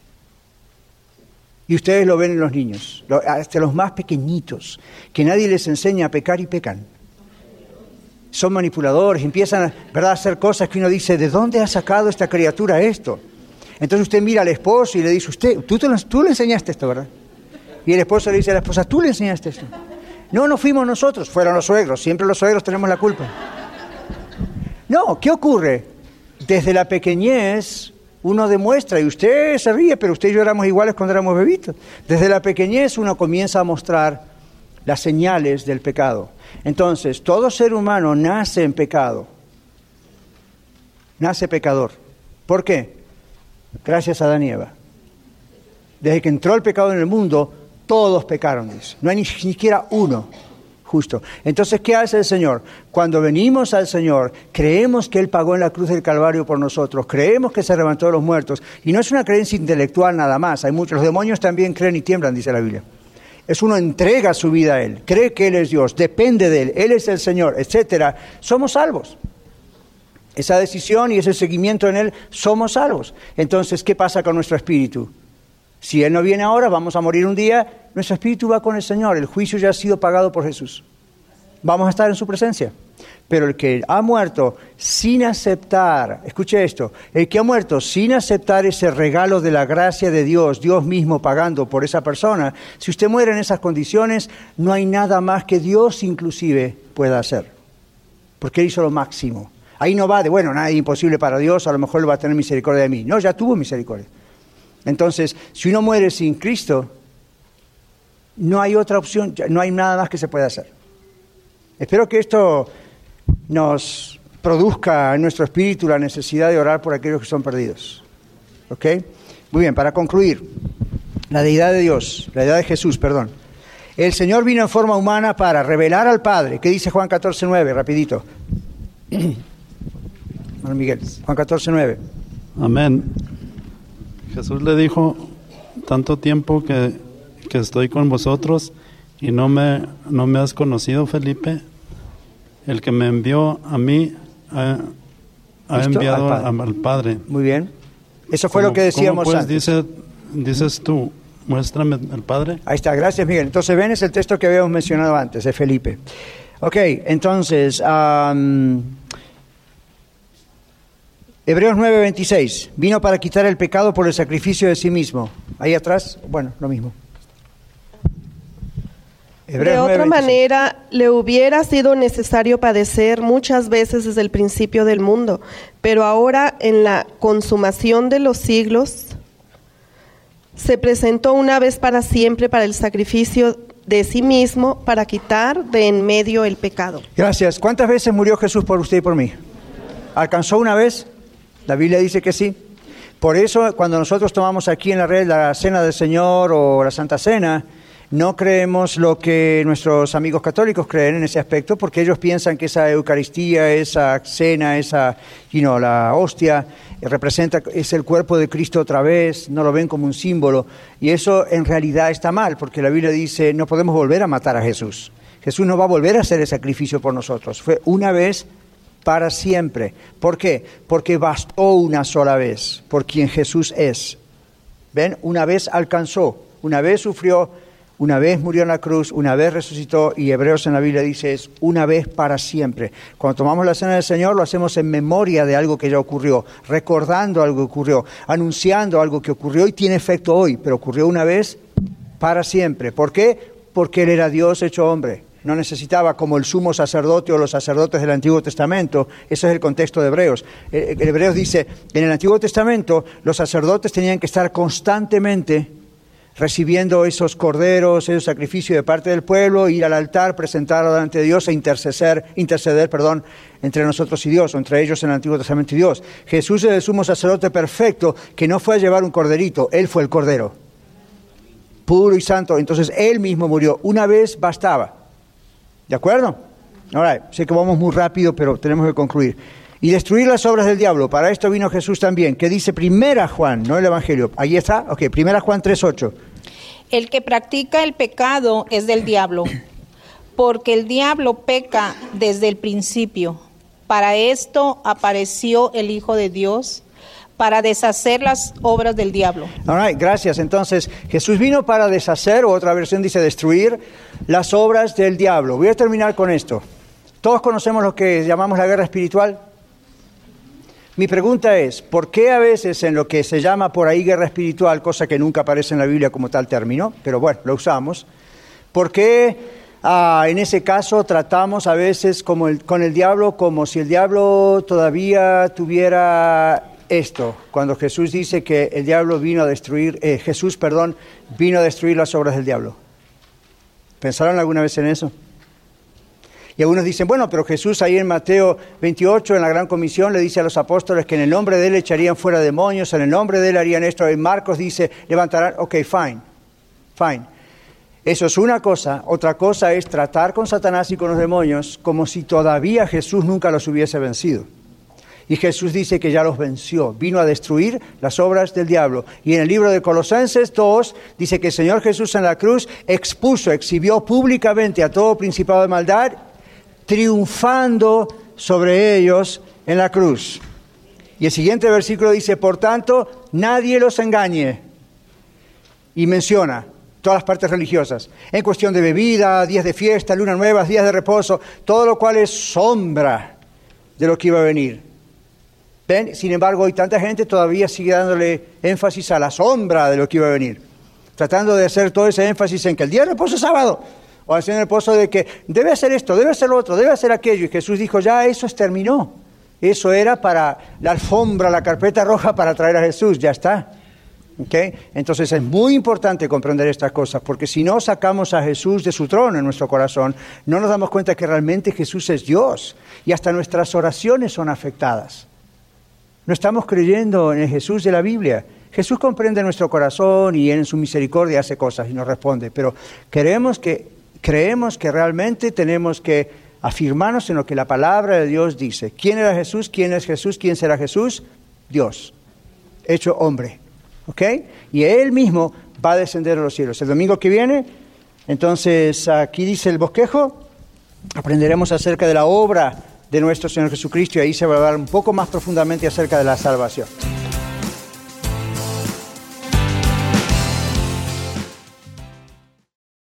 Y ustedes lo ven en los niños, hasta los más pequeñitos, que nadie les enseña a pecar y pecan. Son manipuladores, empiezan ¿verdad? a hacer cosas que uno dice, ¿de dónde ha sacado esta criatura esto? Entonces usted mira al esposo y le dice, usted, tú, te lo, tú le enseñaste esto, ¿verdad? Y el esposo le dice a la esposa, tú le enseñaste esto. No, no fuimos nosotros, fueron los suegros, siempre los suegros tenemos la culpa. No, ¿qué ocurre? Desde la pequeñez uno demuestra, y usted se ríe, pero usted y yo éramos iguales cuando éramos bebitos. Desde la pequeñez uno comienza a mostrar las señales del pecado. Entonces, todo ser humano nace en pecado. Nace pecador. ¿Por qué? Gracias a Adán y Eva. Desde que entró el pecado en el mundo, todos pecaron, dice. No hay ni, ni siquiera uno justo. Entonces, ¿qué hace el Señor? Cuando venimos al Señor, creemos que Él pagó en la cruz del Calvario por nosotros, creemos que se levantó de los muertos, y no es una creencia intelectual nada más, hay muchos, los demonios también creen y tiemblan, dice la Biblia. Es uno entrega su vida a Él, cree que Él es Dios, depende de Él, Él es el Señor, etcétera. Somos salvos. Esa decisión y ese seguimiento en Él, somos salvos. Entonces, ¿qué pasa con nuestro espíritu? Si Él no viene ahora, vamos a morir un día, nuestro espíritu va con el Señor, el juicio ya ha sido pagado por Jesús. Vamos a estar en su presencia. Pero el que ha muerto sin aceptar, escuche esto, el que ha muerto sin aceptar ese regalo de la gracia de Dios, Dios mismo pagando por esa persona, si usted muere en esas condiciones, no hay nada más que Dios inclusive pueda hacer. Porque Él hizo lo máximo. Ahí no va de, bueno, nada es imposible para Dios, a lo mejor Él va a tener misericordia de mí. No, ya tuvo misericordia. Entonces, si uno muere sin Cristo, no hay otra opción, no hay nada más que se pueda hacer. Espero que esto nos produzca en nuestro espíritu la necesidad de orar por aquellos que son perdidos. ¿Ok? Muy bien, para concluir, la deidad de Dios, la deidad de Jesús, perdón. El Señor vino en forma humana para revelar al Padre. ¿Qué dice Juan catorce nueve? Rapidito. Bueno, Miguel, Juan catorce nueve. Amén. Jesús le dijo, tanto tiempo que, que estoy con vosotros y no me, no me has conocido, Felipe. El que me envió a mí ha, ha enviado al Padre. al Padre. Muy bien. Eso fue ¿Cómo, lo que decíamos pues antes. Dice, dices tú, muéstrame al Padre. Ahí está, gracias Miguel. Entonces ven, es el texto que habíamos mencionado antes, de Felipe. Ok, entonces... Um, Hebreos nueve veintiséis, vino para quitar el pecado por el sacrificio de sí mismo. Ahí atrás, bueno, lo mismo. De otra manera, le hubiera sido necesario padecer muchas veces desde el principio del mundo, pero ahora, en la consumación de los siglos, se presentó una vez para siempre para el sacrificio de sí mismo, para quitar de en medio el pecado. Gracias. ¿Cuántas veces murió Jesús por usted y por mí? ¿Alcanzó una vez? La Biblia dice que sí. Por eso, cuando nosotros tomamos aquí en la red la Cena del Señor o la Santa Cena, no creemos lo que nuestros amigos católicos creen en ese aspecto, porque ellos piensan que esa Eucaristía, esa cena, esa, you know, la hostia, representa, es el cuerpo de Cristo otra vez, no lo ven como un símbolo. Y eso en realidad está mal, porque la Biblia dice, no podemos volver a matar a Jesús. Jesús no va a volver a hacer el sacrificio por nosotros. Fue una vez para siempre. ¿Por qué? Porque bastó una sola vez, por quien Jesús es. ¿Ven? Una vez alcanzó, una vez sufrió, una vez murió en la cruz, una vez resucitó, y Hebreos en la Biblia dice es una vez para siempre. Cuando tomamos la Cena del Señor lo hacemos en memoria de algo que ya ocurrió, recordando algo que ocurrió, anunciando algo que ocurrió y tiene efecto hoy, pero ocurrió una vez para siempre. ¿Por qué? Porque Él era Dios hecho hombre. No necesitaba como el sumo sacerdote o los sacerdotes del Antiguo Testamento. Ese es el contexto de Hebreos. El Hebreos dice, en el Antiguo Testamento los sacerdotes tenían que estar constantemente recibiendo esos corderos, esos sacrificios de parte del pueblo, ir al altar, presentarlo delante de Dios e interceder, interceder perdón, entre nosotros y Dios, o entre ellos en el Antiguo Testamento y Dios. Jesús es el sumo sacerdote perfecto que no fue a llevar un corderito, Él fue el cordero, puro y santo. Entonces Él mismo murió, una vez bastaba. ¿De acuerdo? Ahora, sé que vamos muy rápido, pero tenemos que concluir. Y destruir las obras del diablo, para esto vino Jesús también. ¿Qué dice Primera Juan, no el Evangelio? Ahí está, ok, Primera Juan tres ocho. El que practica el pecado es del diablo, porque el diablo peca desde el principio. Para esto apareció el Hijo de Dios, para deshacer las obras del diablo. All right, gracias. Entonces, Jesús vino para deshacer, o otra versión dice destruir, las obras del diablo. Voy a terminar con esto. ¿Todos conocemos lo que llamamos la guerra espiritual? Mi pregunta es, ¿por qué a veces en lo que se llama por ahí guerra espiritual, cosa que nunca aparece en la Biblia como tal término, pero bueno, lo usamos, ¿por qué ah, en ese caso tratamos a veces como el, con el diablo como si el diablo todavía tuviera esto? Cuando Jesús dice que el diablo vino a destruir, eh, Jesús, perdón, vino a destruir las obras del diablo. ¿Pensaron alguna vez en eso? Y algunos dicen, bueno, pero Jesús ahí en Mateo veintiocho, en la Gran Comisión, le dice a los apóstoles que en el nombre de Él echarían fuera demonios, en el nombre de Él harían esto. En Marcos dice, levantarán, ok, fine, fine. Eso es una cosa. Otra cosa es tratar con Satanás y con los demonios como si todavía Jesús nunca los hubiese vencido. Y Jesús dice que ya los venció, vino a destruir las obras del diablo. Y en el libro de Colosenses dos dice que el Señor Jesús en la cruz expuso, exhibió públicamente a todo principado de maldad, triunfando sobre ellos en la cruz. Y el siguiente versículo dice, por tanto, nadie los engañe. Y menciona todas las partes religiosas, en cuestión de bebida, días de fiesta, lunas nuevas, días de reposo, todo lo cual es sombra de lo que iba a venir. ¿Ven? Sin embargo, hoy tanta gente todavía sigue dándole énfasis a la sombra de lo que iba a venir, tratando de hacer todo ese énfasis en que el día de reposo es sábado, o haciendo el reposo de que debe hacer esto, debe hacer lo otro, debe hacer aquello. Y Jesús dijo, ya eso terminó. Eso era para la alfombra, la carpeta roja para traer a Jesús, ya está. ¿Okay? Entonces es muy importante comprender estas cosas, porque si no sacamos a Jesús de su trono en nuestro corazón, no nos damos cuenta que realmente Jesús es Dios, y hasta nuestras oraciones son afectadas. No estamos creyendo en el Jesús de la Biblia. Jesús comprende nuestro corazón y en su misericordia hace cosas y nos responde, pero queremos que Creemos que realmente tenemos que afirmarnos en lo que la palabra de Dios dice. ¿Quién era Jesús? ¿Quién es Jesús? ¿Quién será Jesús? Dios, hecho hombre. ¿Ok? Y Él mismo va a descender a los cielos. El domingo que viene, entonces aquí dice el bosquejo, aprenderemos acerca de la obra de nuestro Señor Jesucristo y ahí se va a hablar un poco más profundamente acerca de la salvación.